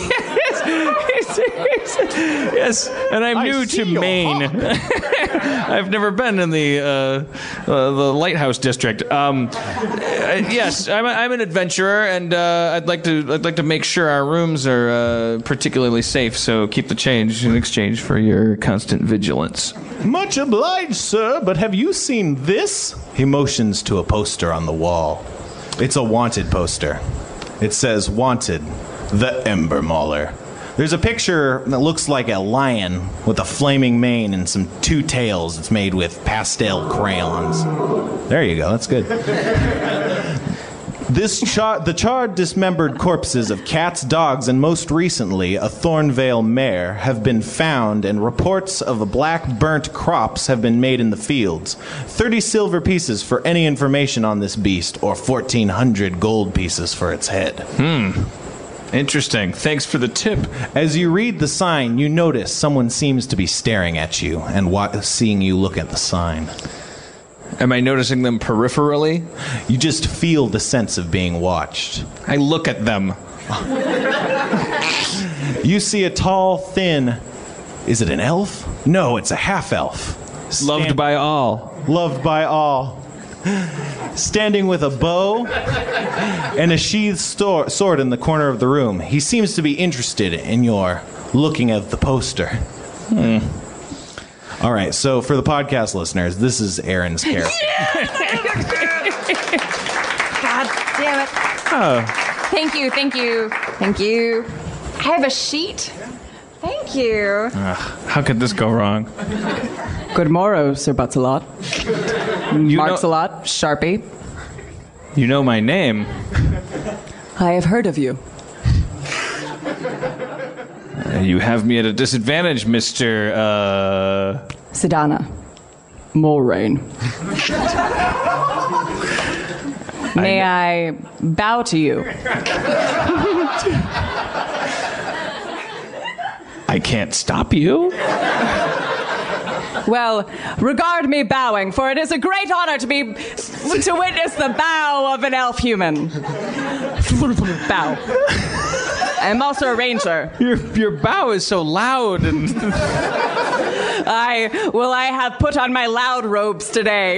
Yes, and I'm I new see to your Maine. I've never been in the uh, uh, the Lighthouse District. Um, uh, yes, I'm, a, I'm an adventurer, and uh, I'd like to I'd like to make sure our rooms are uh, particularly safe. So keep the change in exchange for your constant vigilance. Much obliged, sir, but have you seen this? He motions to a poster on the wall. It's a wanted poster. It says, "Wanted, the Ember Mauler." There's a picture that looks like a lion with a flaming mane and some two tails. It's made with pastel crayons. There you go, that's good. This char- the charred, dismembered corpses of cats, dogs, and most recently a Thornvale mare have been found, and reports of a black burnt crops have been made in the fields. Thirty silver pieces for any information on this beast, or fourteen hundred gold pieces for its head. Hmm. Interesting. Thanks for the tip. As you read the sign, you notice someone seems to be staring at you and wa- seeing you look at the sign. Am I noticing them peripherally? You just feel the sense of being watched. I look at them. You see a tall, thin... Is it an elf? No, it's a half-elf. Loved Stand- by all. Loved by all. Standing with a bow and a sheathed sto- sword in the corner of the room. He seems to be interested in your looking at the poster. Hmm. All right, so for the podcast listeners, this is Aaron's character. God damn it. Oh. Thank you, thank you, thank you. I have a sheet. Thank you. Uh, how could this go wrong? Good morrow, Sir Butts-a-lot. You Marks-a-lot, Sharpie. You know my name. I have heard of you. Uh, you have me at a disadvantage, Mister Uh... Sedana. Mulrain. May I, I bow to you? I can't stop you. Well, regard me bowing, for it is a great honor to be to witness the bow of an elf human. Bow. I'm also a ranger. Your your bow is so loud and I well I have put on my loud robes today.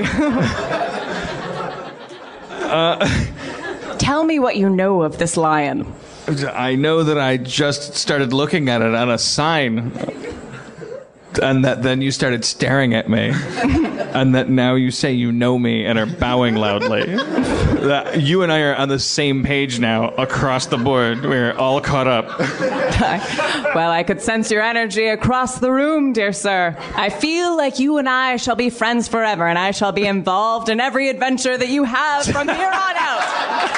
uh, Tell me what you know of this lion. I know that I just started looking at it on a sign. And that then you started staring at me. And that now you say you know me and are bowing loudly. That you and I are on the same page now across the board. We're all caught up. Well, I could sense your energy across the room, dear sir. I feel like you and I shall be friends forever, and I shall be involved in every adventure that you have from here on out.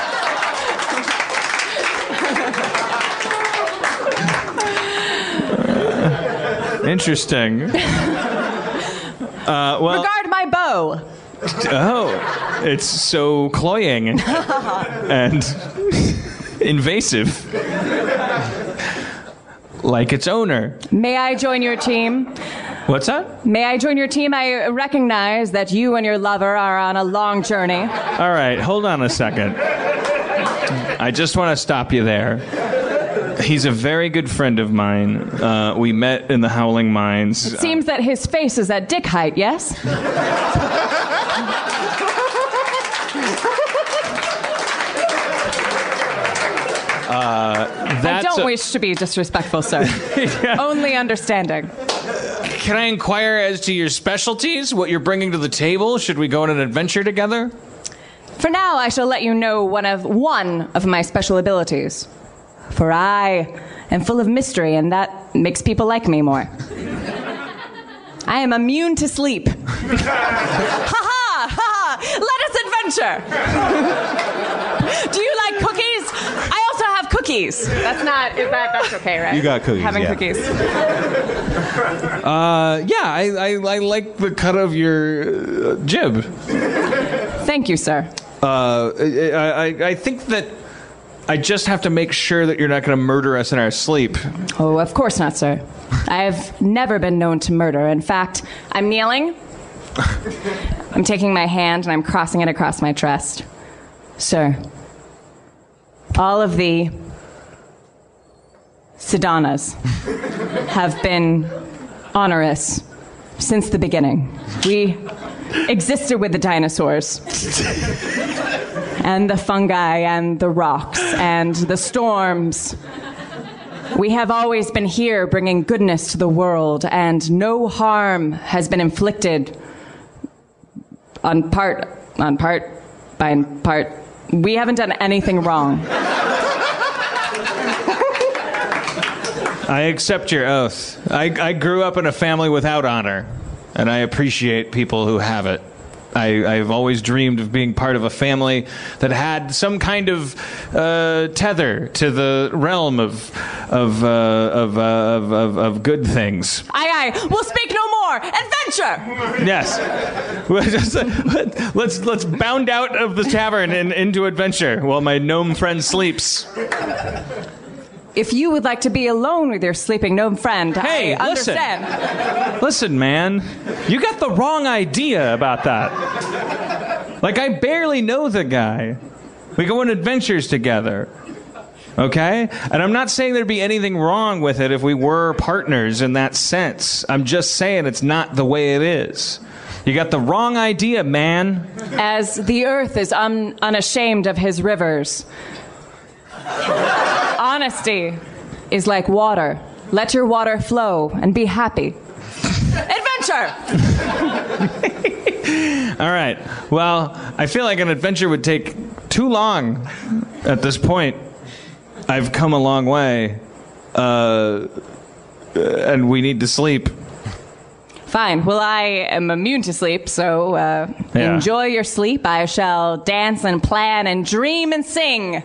Interesting. Uh, well, regard my bow. Oh, it's so cloying and, and invasive, like its owner. May I join your team? What's that? May I join your team? I recognize that you and your lover are on a long journey. All right, hold on a second. I just want to stop you there. He's a very good friend of mine. Uh, we met in the Howling Mines. It seems that his face is at dick height, yes? Uh, that's I don't a- wish to be disrespectful, sir. Yeah. Only understanding. Can I inquire as to your specialties? What you're bringing to the table? Should we go on an adventure together? For now, I shall let you know one of one of my special abilities. For I am full of mystery, and that makes people like me more. I am immune to sleep. Ha ha! Ha! Let us adventure! Do you like cookies? I also have cookies. That's not, is that, that's okay, right? You got cookies, Having yeah. cookies. Uh, yeah, I, I, I like the cut of your uh, jib. Thank you, sir. Uh, I, I, I think that I just have to make sure that you're not going to murder us in our sleep. Oh, of course not, sir. I have never been known to murder. In fact, I'm kneeling. I'm taking my hand and I'm crossing it across my chest. Sir, all of the Sedanas have been onerous since the beginning. We existed with the dinosaurs. And the fungi and the rocks and the storms. We have always been here bringing goodness to the world, and no harm has been inflicted on part, on part, by part. We haven't done anything wrong. I accept your oath. I, I grew up in a family without honor, and I appreciate people who have it. I, I've always dreamed of being part of a family that had some kind of uh, tether to the realm of of, uh, of, uh, of, of of good things. Aye, aye. We'll speak no more. Adventure! Yes. let's let's bound out of the tavern and into adventure while my gnome friend sleeps. If you would like to be alone with your sleeping gnome friend, Hey, I listen. understand. Listen, man, you got the wrong idea about that. Like, I barely know the guy. We go on adventures together. Okay? And I'm not saying there'd be anything wrong with it if we were partners in that sense. I'm just saying it's not the way it is. You got the wrong idea, man. As the earth is un- unashamed of his rivers, honesty is like water. Let your water flow and be happy. Adventure! All right. Well, I feel like an adventure would take too long at this point. I've come a long way, uh, and we need to sleep. Fine. Well, I am immune to sleep, so uh, Yeah. enjoy your sleep. I shall dance and plan and dream and sing.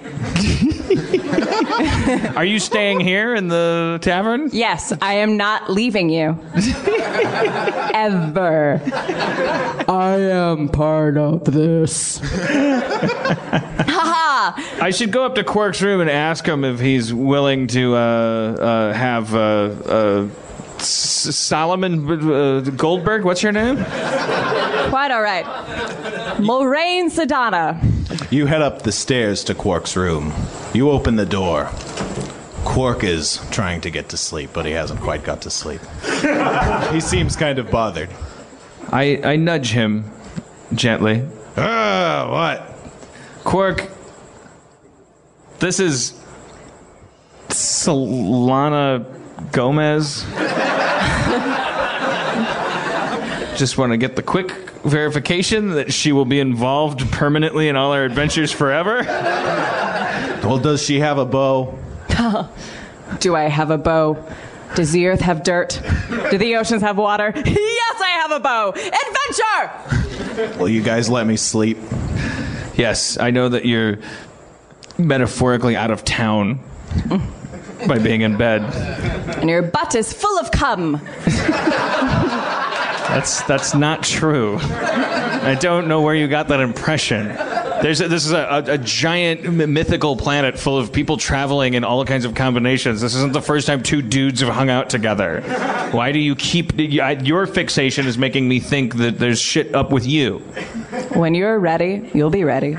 Are you staying here in the tavern? Yes, I am not leaving you. Ever. I am part of this. Haha! I should go up to Quark's room and ask him if he's willing to uh, uh, have uh, uh, S- Solomon uh, Goldberg. What's your name? Quite all right. Moraine Sedana. You head up the stairs to Quark's room. You open the door. Quark is trying to get to sleep, but he hasn't quite got to sleep. He seems kind of bothered. I, I nudge him gently. Ah, what? Quark, this is Solana Gomez. Just want to get the quick verification that she will be involved permanently in all our adventures forever. Well, does she have a bow? Do I have a bow? Does the earth have dirt? Do the oceans have water? Yes, I have a bow! Adventure! Will you guys let me sleep? Yes, I know that you're metaphorically out of town by being in bed. And your butt is full of cum. That's that's not true. I don't know where you got that impression. There's a, this is a, a, a giant mythical planet full of people traveling in all kinds of combinations. This isn't the first time two dudes have hung out together. Why do you keep... Your fixation is making me think that there's shit up with you. When you're ready, you'll be ready.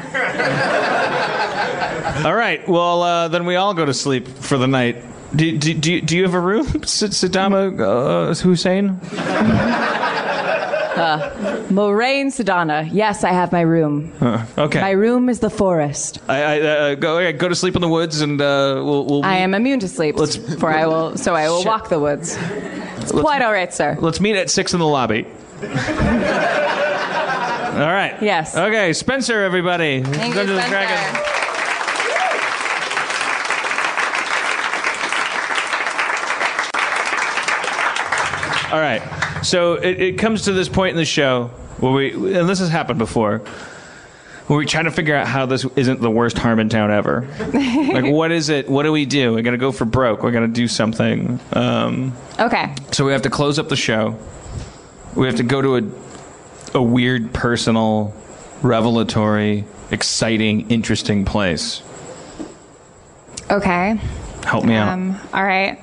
All right, well, uh, then we all go to sleep for the night. Do, do, do, you, do you have a room, Saddam uh, Hussein? Uh, Moraine Sedana. Yes, I have my room. Uh, okay. My room is the forest. I, I uh, go okay, go to sleep in the woods, and uh, we'll. we'll I am immune to sleep. Let's- for I will. So I will Shit. walk the woods. It's quite all right, sir. Let's meet at six in the lobby. All right. Yes. Okay, Spencer, everybody. Thank you, Dungeons and Spencer. Dragons. All right. So it, it comes to this point in the show where we, and this has happened before, where we try to figure out how this isn't the worst Harmontown ever. Like, what is it? What do we do? We're going to go for broke. We're going to do something. Um, Okay. so we have to close up the show. We have to go to a, a weird, personal, revelatory, exciting, interesting place. Okay. Help me out. Um, all right.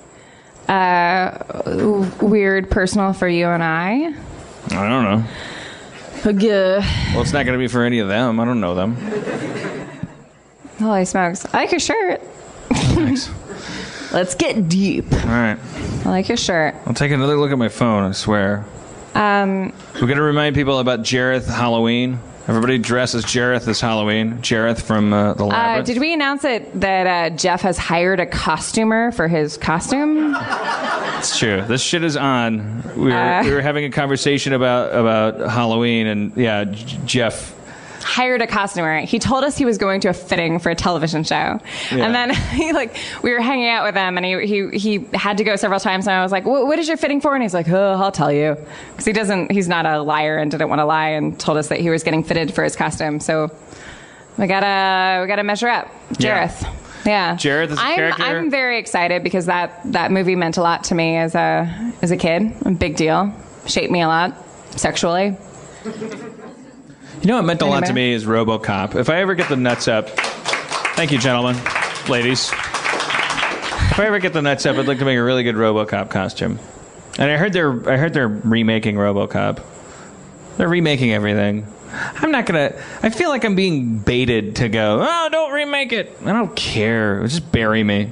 Uh, w- weird personal for you and I. I don't know. Ugh. Well, it's not going to be for any of them. I don't know them. Holy smokes. I like your shirt. Thanks. Let's get deep. All right. I like your shirt. I'll take another look at my phone, I swear. Um, We're going to remind people about Jareth Halloween. Everybody dress as Jareth this Halloween. Jareth from uh, The uh, Labyrinth. did we announce it that uh, Jeff has hired a costumer for his costume? It's true. This shit is on. We were, Uh. we were having a conversation about, about Halloween, and yeah, J- Jeff hired a costumer. He told us he was going to a fitting for a television show. Yeah. And then he like we were hanging out with him and he he, he had to go several times and I was like, what is your fitting for? And he's like, oh, I'll tell you. Because he doesn't, he's not a liar and didn't want to lie and told us that he was getting fitted for his costume. So we gotta, we gotta measure up. Jareth. Yeah. Yeah. Jareth is a I'm, character. I'm very excited because that, that movie meant a lot to me as a, as a kid. A big deal. Shaped me a lot sexually. You know what meant a lot to me is RoboCop. If I ever get the nuts up, thank you, gentlemen, ladies. If I ever get the nuts up, I'd like to make a really good RoboCop costume. And I heard they're I heard they're remaking RoboCop. They're remaking everything. I'm not gonna. I feel like I'm being baited to go. Oh, don't remake it. I don't care. Just bury me.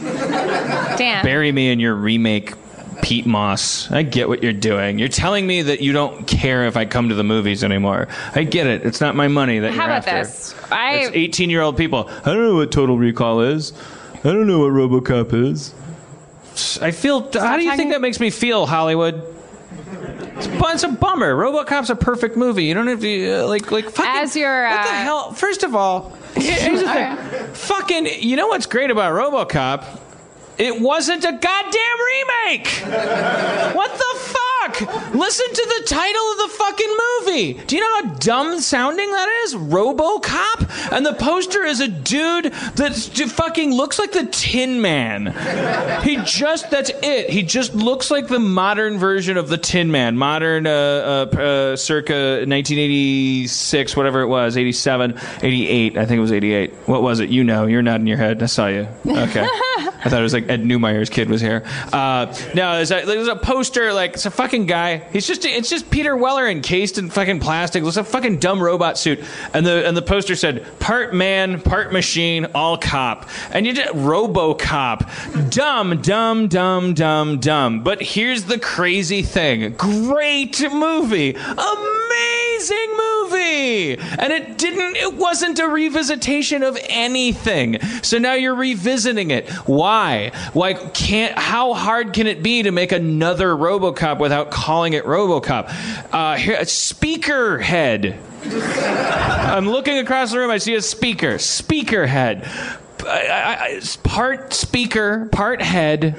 Dan. Bury me in your remake. Pete Moss, I get what you're doing. You're telling me that you don't care if I come to the movies anymore. I get it. It's not my money that How you're about after. this? I It's eighteen-year-old people. I don't know what Total Recall is. I don't know what RoboCop is. I feel... Stop how do you talking- think that makes me feel, Hollywood? It's, it's a bummer. RoboCop's a perfect movie. You don't have to, uh, like... like fucking, As your, What the uh, hell? First of all, here's the thing. Fucking... You know what's great about RoboCop? It wasn't a goddamn remake! What the fuck? Listen to the title of the fucking movie! Do you know how dumb sounding that is? RoboCop? And the poster is a dude that fucking looks like the Tin Man. He just, that's it. He just looks like the modern version of the Tin Man. Modern, uh, uh, uh, circa nineteen eighty-six, whatever it was, eighty-seven, eighty-eight, I think it was eighty-eight. What was it? You know, you're nodding your head. I saw you. Okay. I thought it was like Ed Neumeyer's kid was here. Uh, no, there's a, there's a poster, like, it's a fucking guy. He's just, it's just Peter Weller encased in fucking plastic. It's a fucking dumb robot suit. And the and the poster said, part man, part machine, all cop. And you just, RoboCop. Dumb, dumb, dumb, dumb, dumb. But here's the crazy thing. Great movie. Amazing movie. And it didn't, it wasn't a revisitation of anything. So now you're revisiting it. Why? Like, can't, how hard can it be to make another RoboCop without calling it RoboCop? Uh, here, speaker head. I'm looking across the room. I see a speaker. Speaker head. I, I, I, part speaker, part head,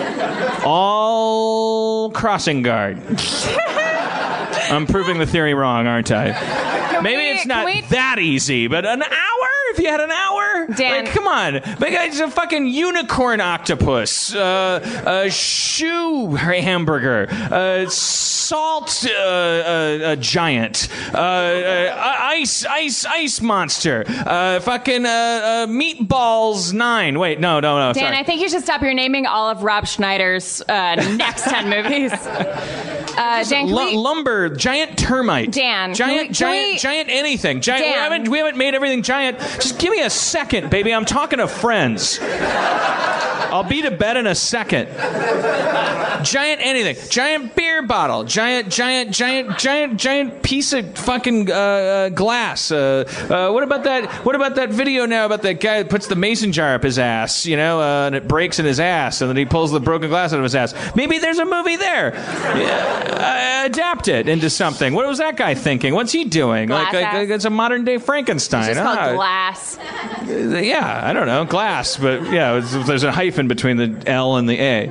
all crossing guard. I'm proving the theory wrong, aren't I? Maybe we- it's not we- that easy, but an hour? If you had an hour? Dan. Like, come on. Make it a fucking unicorn octopus, uh, a shoe hamburger, uh, salt uh, uh, uh, giant, uh, uh, ice, ice, ice monster, uh, fucking uh, uh, meatballs nine. Wait, no, no, no, Dan, sorry. I think you should stop. You're naming all of Rob Schneider's uh, next ten movies. Uh, Dan, can L- we- lumber, giant termite, Dan, can giant, we- can giant, we- giant anything. Giant. We Dan. haven't, we haven't made everything giant. Just give me a second, baby. I'm talking to friends. I'll be to bed in a second. Giant anything. Giant beer bottle. Giant, giant, giant, giant, giant piece of fucking uh, uh, glass. Uh, uh, what about that? What about that video now about that guy that puts the mason jar up his ass? You know, uh, and it breaks in his ass, and then he pulls the broken glass out of his ass. Maybe there's a movie there. Yeah, uh, adapt it into something. What was that guy thinking? What's he doing? Glass Like, like, ass. like it's a modern day Frankenstein. It's just Ah. called Glass. Yeah, I don't know, glass, but yeah, it's, there's a hyphen between the L and the A.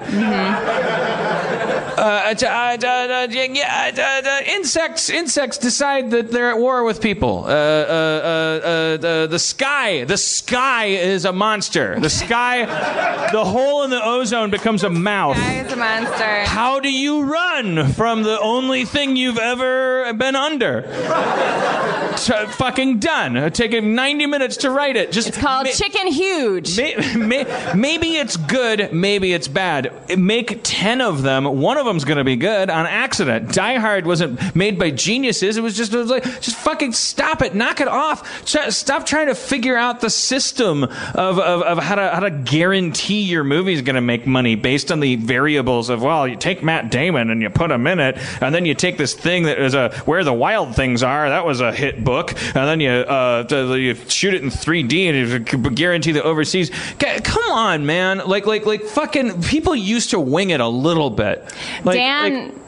Uh, uh, uh, uh, yeah, uh, uh, insects. Insects decide that they're at war with people. Uh, uh, uh, uh, the, the sky. The sky is a monster. The sky. The hole in the ozone becomes a mouth. Guy is a monster. How do you run from the only thing you've ever been under? T- fucking done. It'll take him ninety minutes to write it. Just It's called ma- Chicken Huge. May, may, maybe it's good, maybe it's bad. Make ten of them. One of them's going to be good on accident. Die Hard wasn't made by geniuses. It was just, it was like, just fucking stop it. Knock it off. Try, stop trying to figure out the system of, of, of how to how to guarantee your movie's going to make money based on the variables of, well, you take Matt Damon and you put him in it, and then you take this thing that is a Where the Wild Things Are. That was a hit book. And then you, uh, you shoot it in three D and you guarantee the overseas. Come on, man. Like, like, like fucking people used to wing it a little bit. Like, Dan, like,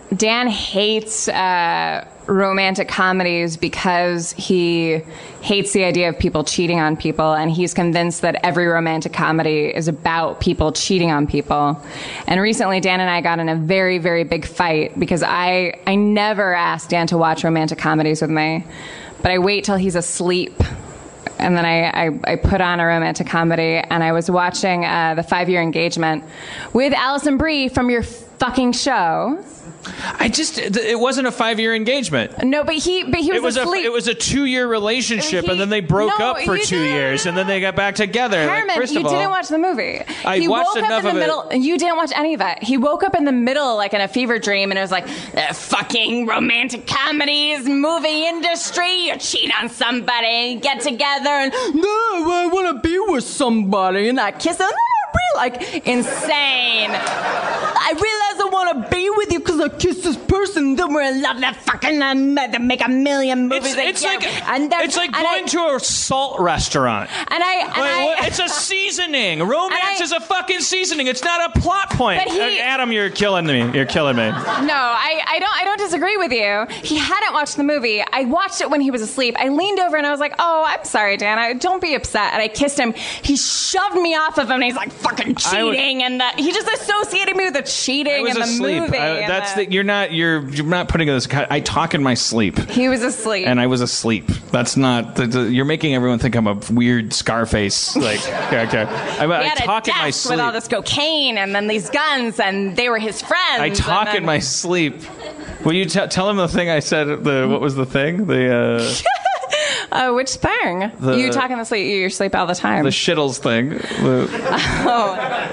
Dan hates uh, romantic comedies because he hates the idea of people cheating on people, and he's convinced that every romantic comedy is about people cheating on people. And recently, Dan and I got in a very, very big fight because I, I never ask Dan to watch romantic comedies with me, but I wait till he's asleep. And then I, I, I put on a romantic comedy, and I was watching uh, The Five-Year Engagement with Alison Brie from your fucking show. I just, it wasn't a five-year engagement. No, but he, but he was, It was asleep. a, it was a two-year relationship, He- and then they broke No, up for you two didn't. years, and then they got back together. Herman, like, first you of all, didn't watch the movie. I he watched woke enough up in of the it. middle. You didn't watch any of it. He woke up in the middle, like in a fever dream, and it was like, the fucking romantic comedies, movie industry. You cheat on somebody, get together, and no, I want to be with somebody, and I kiss them. Like insane. I realize I want to be with you because I kissed this person. Then we're in love. That fucking um, they make a million movies. It's, it's yeah. like and then- it's like and going I, to a salt restaurant. And I, and Like, I what- it's a seasoning. Romance I- is a fucking seasoning. It's not a plot point. But he- Uh, Adam, you're killing me. You're killing me. No, I, I don't I don't disagree with you. He hadn't watched the movie. I watched it when he was asleep. I leaned over and I was like, "Oh, I'm sorry, Dan. I, don't be upset." And I kissed him. He shoved me off of him, and he's like, "Fucking I would- cheating!" and the, he just associated me with the cheating I was and the asleep. movie. I- and that's the, the, you're not you're you're not putting this. I talk in my sleep. He was asleep. And I was asleep. That's not. The, the, you're making everyone think I'm a weird Scarface like character. I, he I had talk a in my desk sleep. with all this cocaine and then these guns, and they were his friends. I talk and then, in my sleep. Will you t- tell him the thing I said? The what was the thing? The uh, Uh, which thing? The- you talk in the sleep. You sleep all the time. the shittles thing. The- Oh,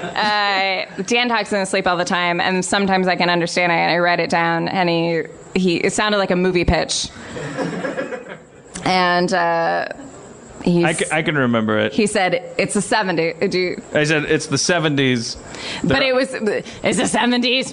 uh, Dan talks in his sleep all the time, and sometimes I can understand it. And I write it down, and he he it sounded like a movie pitch, and uh, he's, I, ca- I can remember it. he said it's the seventies. Do you, I said it's the seventies. but it was it's the seventies.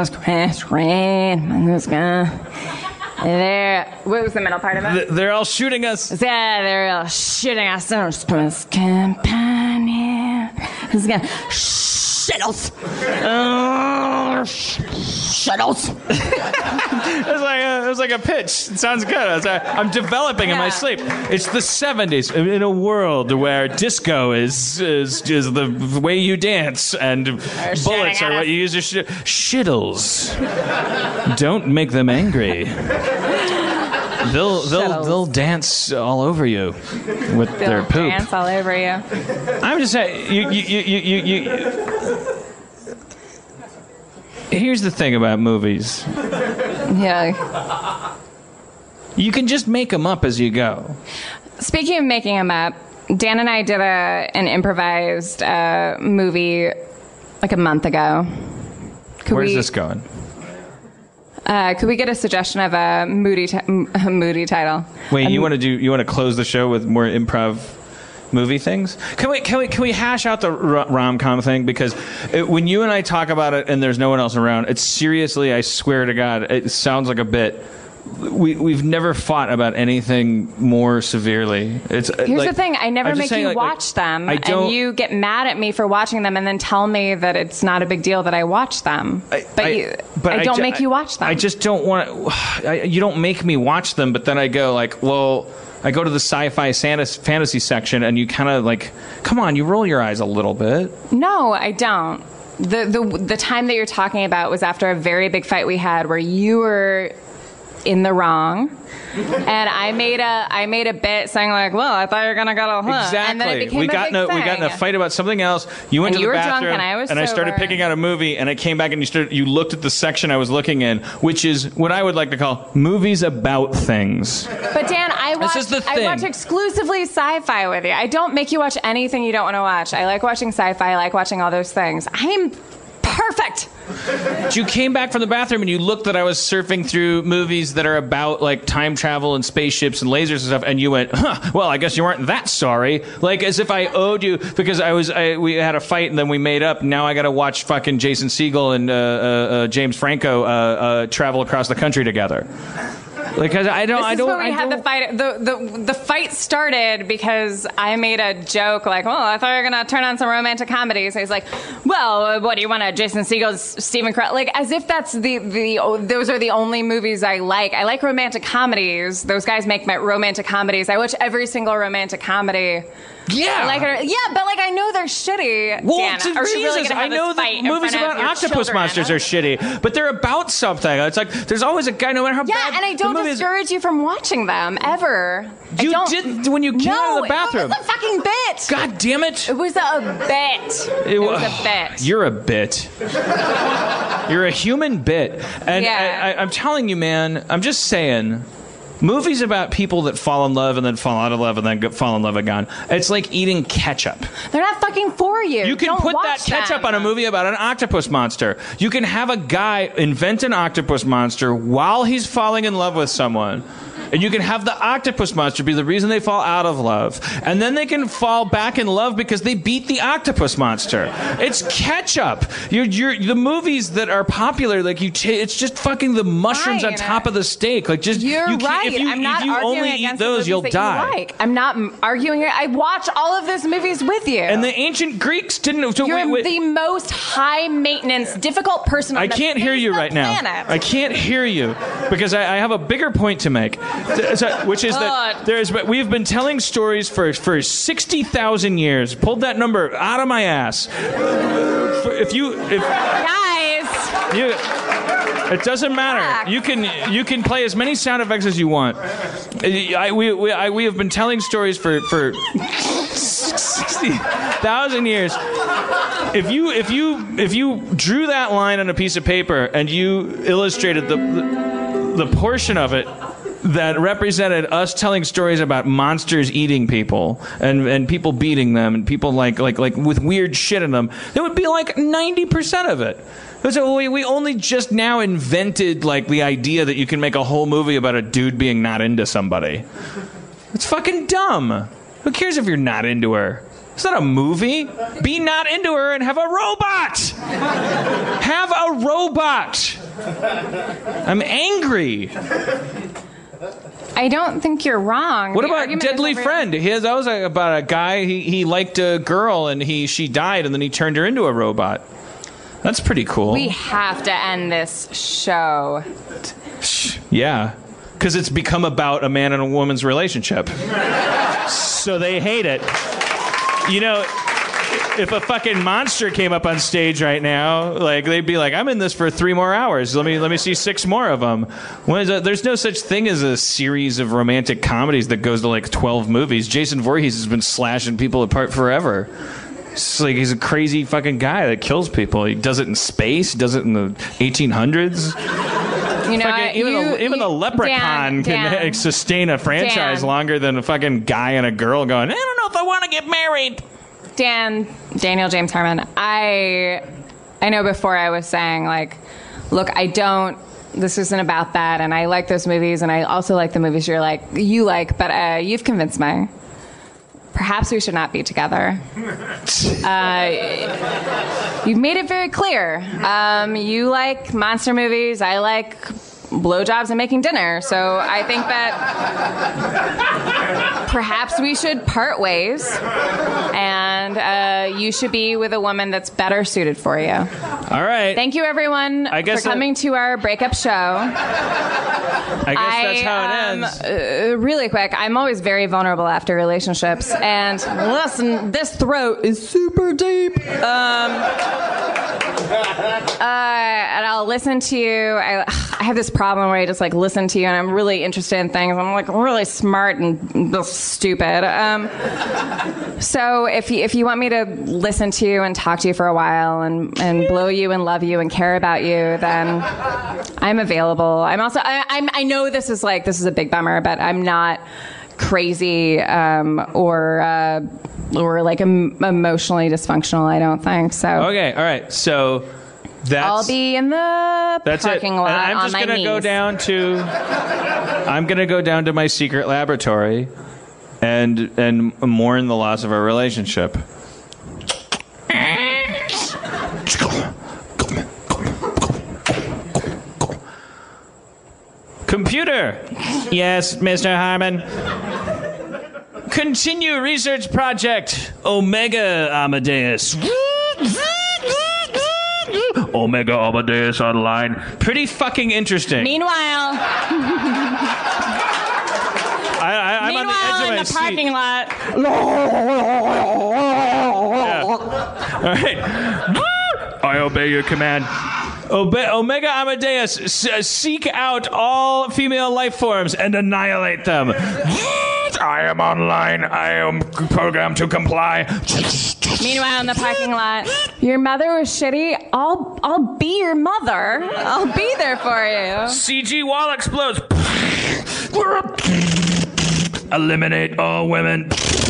There. What was the middle part of it? They're all shooting us. Yeah, they're all shooting us. Christmas companion. He's gonna shittles. Oh, shittles. It was like a, it was like a pitch. It sounds good. I was like, I'm developing in my Yeah. sleep. It's the seventies in a world where disco is is, is the way you dance and bullets shooting are at what us. you use. To sh- shittles. Don't make them angry. They'll they'll Shittles. they'll dance all over you with their They'll poop. dance all over you. I'm just saying. You you you you. you, you Here's the thing about movies. Yeah. You can just make them up as you go. Speaking of making them up, Dan and I did a an improvised uh, movie like a month ago. Could Where's we, this going? Uh, could we get a suggestion of a moody, ti- a moody title? Wait, Um, you want to do? You want to close the show with more improv movie things? Can we? Can we? Can we hash out the rom com thing? Because it, when you and I talk about it, and there's no one else around, it's seriously. I swear to God, it sounds like a bit. We we've never fought about anything more severely. It's Here's like, the thing: I never I'm just make saying, you like- watch like, them, I don't. and you get mad at me for watching them, and then tell me that it's not a big deal that I watch them. I- but I- you, but I don't ju- make you watch them. I just don't want. I, you don't make me watch them, but then I go like, well, I go to the sci-fi santas- fantasy section, and you kind of like, come on, you roll your eyes a little bit. No, I don't. The the the time that you're talking about was after a very big fight we had where you were in the wrong, and I made a I made a bit saying like, well, I thought you were gonna go to huh. Exactly. And then it became we a got big in a, we thing. got in a fight about something else. You went And to you the were drunk bathroom, and I was started sober. picking out a movie, and I came back and you started. You looked at the section I was looking in, which is what I would like to call movies about things. But Dan, I watch is the I thing. watch exclusively sci-fi with you. I don't make you watch anything you don't want to watch. I like watching sci-fi. I like watching all those things. I'm perfect. You came back from the bathroom and you looked that I was surfing through movies that are about like time travel and spaceships and lasers and stuff, and you went, huh, well, I guess you weren't that sorry. Like as if I owed you because I was I, we had a fight and then we made up. Now I got to watch fucking Jason Segel and uh, uh, uh, James Franco uh, uh, travel across the country together. Like, 'cause I don't, This I is don't, when we I had don't. the fight. The, the the fight started because I made a joke like, "Well, I thought you were gonna turn on some romantic comedies." So he's like, "Well, uh, what do you want? A Jason Segel's Stephen Crow?" Like, as if that's the the oh, those are the only movies I like. I like romantic comedies. Those guys make my romantic comedies. I watch every single romantic comedy. Yeah. I like it. Yeah, but like I know they're shitty. Well, Dan. to Are we Jesus, really gonna I have know this that fight in movies front of about your octopus children? monsters are shitty, but they're about something. It's like there's always a guy, no matter how Yeah, bad and I the don't movie is. discourage you from watching them ever. I You don't- didn't when you came out of the bathroom. No, it was a fucking bit. God damn it! It was a bit. It was a bit. You're a bit. You're a human bit, and Yeah. I, I, I'm telling you, man. I'm just saying. Movies about people that fall in love and then fall out of love and then get, fall in love again. It's like eating ketchup. They're not fucking for you. You can Don't put that watch ketchup them. on a movie about an octopus monster. You can have a guy invent an octopus monster while he's falling in love with someone. And you can have the octopus monster be the reason they fall out of love. And then they can fall back in love because they beat the octopus monster. It's ketchup. You're, you're, the movies that are popular, like you, t- it's just fucking the mushrooms Fine. on top of the steak. Like just You're you can't, right. If you, I'm not if you arguing only eat against the those, movies you'll that die. You like. I'm not m- arguing it. I watch all of those movies with you. And the ancient Greeks didn't. So You're wait, wait. the most high maintenance, difficult person on I the can't hear face you of right the now. planet. I can't hear you because I, I have a bigger point to make, Th- so- which is that God. there's. We have been telling stories for for sixty thousand years. Pulled that number out of my ass. For- If you if Guys. you. It doesn't matter. You can you can play as many sound effects as you want. I, we we, I, we have been telling stories for for sixty thousand years. If you if you if you drew that line on a piece of paper and you illustrated the the, the portion of it that represented us telling stories about monsters eating people and, and people beating them and people like like like with weird shit in them, it would be like ninety percent of it. So we, we only just now invented like the idea that you can make a whole movie about a dude being not into somebody. It's fucking dumb. Who cares if you're not into her? It's not a movie. Be not into her and have a robot. Have a robot. I'm angry. I don't think you're wrong. What The about argument is Deadly over- Friend? His, that was about a guy. He he liked a girl and he she died and then he turned her into a robot. That's pretty cool. We have to end this show. Yeah, because it's become about a man and a woman's relationship. So they hate it. You know, if a fucking monster came up on stage right now, like they'd be like, "I'm in this for three more hours. Let me let me see six more of them." When is a, there's no such thing as a series of romantic comedies that goes to like twelve movies. Jason Voorhees has been slashing people apart forever. It's like he's a crazy fucking guy that kills people. He does it in space. He does it in the eighteen hundreds. You know, Fucking, I- even you- a, even you- a leprechaun Dan, can Dan, sustain a franchise Dan. longer than a fucking guy and a girl going, I don't know if I want to get married. Dan, Daniel James Harmon, I, I know before I was saying, like, look, I don't, this isn't about that, and I like those movies, and I also like the movies you're like, you like, but uh, you've convinced me. Perhaps we should not be together. Uh, you've made it very clear. Um, you like monster movies. I like blowjobs and making dinner. So I think that perhaps we should part ways, and uh, you should be with a woman that's better suited for you. All right. Thank you, everyone, I guess for coming to our breakup show. I guess that's how it um, ends. Uh, really quick, I'm always very vulnerable after relationships, and listen, this throat is super deep. Um, uh, and I'll listen to you. I, I have this problem where I just like listen to you, and I'm really interested in things. I'm like really smart and just stupid. Um, so if you, if you want me to listen to you and talk to you for a while and, and blow you and love you and care about you, then I'm available. I'm also I, I'm I know this is like this is a big bummer, but I'm not crazy um, or uh, or like em- emotionally dysfunctional. I don't think so. Okay, all right. So that's I'll be in the that's parking it. lot And I'm on just my gonna knees. go down to I'm gonna go down to my secret laboratory and and mourn the loss of our relationship. Computer, Yes, Mister Harmon. Continue research project Omega Amadeus. Omega Amadeus online. Pretty fucking interesting. Meanwhile, I, I, I'm on the edge meanwhile of in my the seat. parking lot, All right. I obey your command. Obe- Omega Amadeus, s- seek out all female life forms and annihilate them. I am online. I am programmed to comply. meanwhile in the parking lot, your mother was shitty. I'll, I'll be your mother. I'll be there for you. C G wall explodes. Eliminate all women.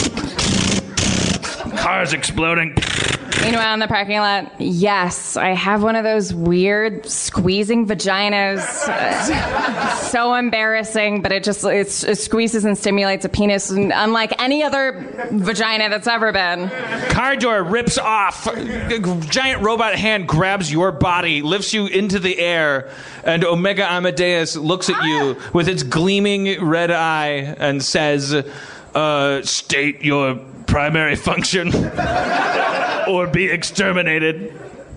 Cars exploding. Meanwhile, in the parking lot, yes, I have one of those weird squeezing vaginas. Uh, so embarrassing, but it just it's, it squeezes and stimulates a penis unlike any other vagina that's ever been. Car door rips off. A giant robot hand grabs your body, lifts you into the air, and Omega Amadeus looks at you with its gleaming red eye and says, uh, state your primary function or be exterminated.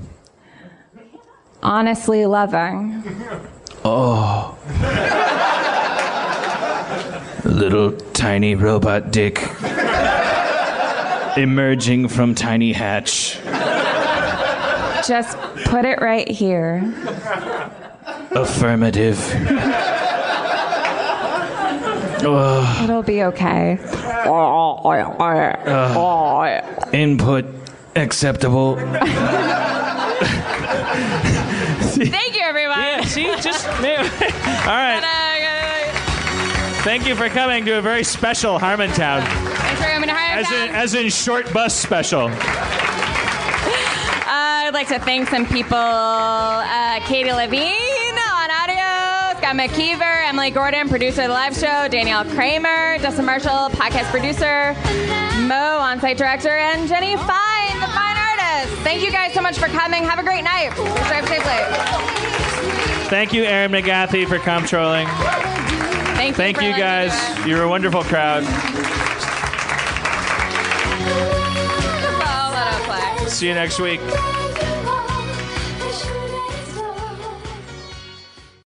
Honestly loving. Oh. Little tiny robot dick emerging from tiny hatch. Just put it right here. Affirmative. Oh. It'll be okay. Uh, input acceptable. Thank you, everyone. Yeah, see, just all right. Thank you for coming to a very special Harmontown. Thanks for coming to As in, Harmontown. as in short bus special. Uh, I'd like to thank some people. Uh, Katie Levine on audio, Scott McKeever, Emily Gordon, producer of the live show, Danielle Kramer, Dustin Marshall, podcast producer, Mo, on-site director, and Jenny Fine, the fine artist. Thank you guys so much for coming. Have a great night. Drive safely. Thank you, Aaron McGathy, for comptrolling. Thank you, Thank for you, letting me guys. do it. You're a wonderful crowd. Well, let us play. See you next week.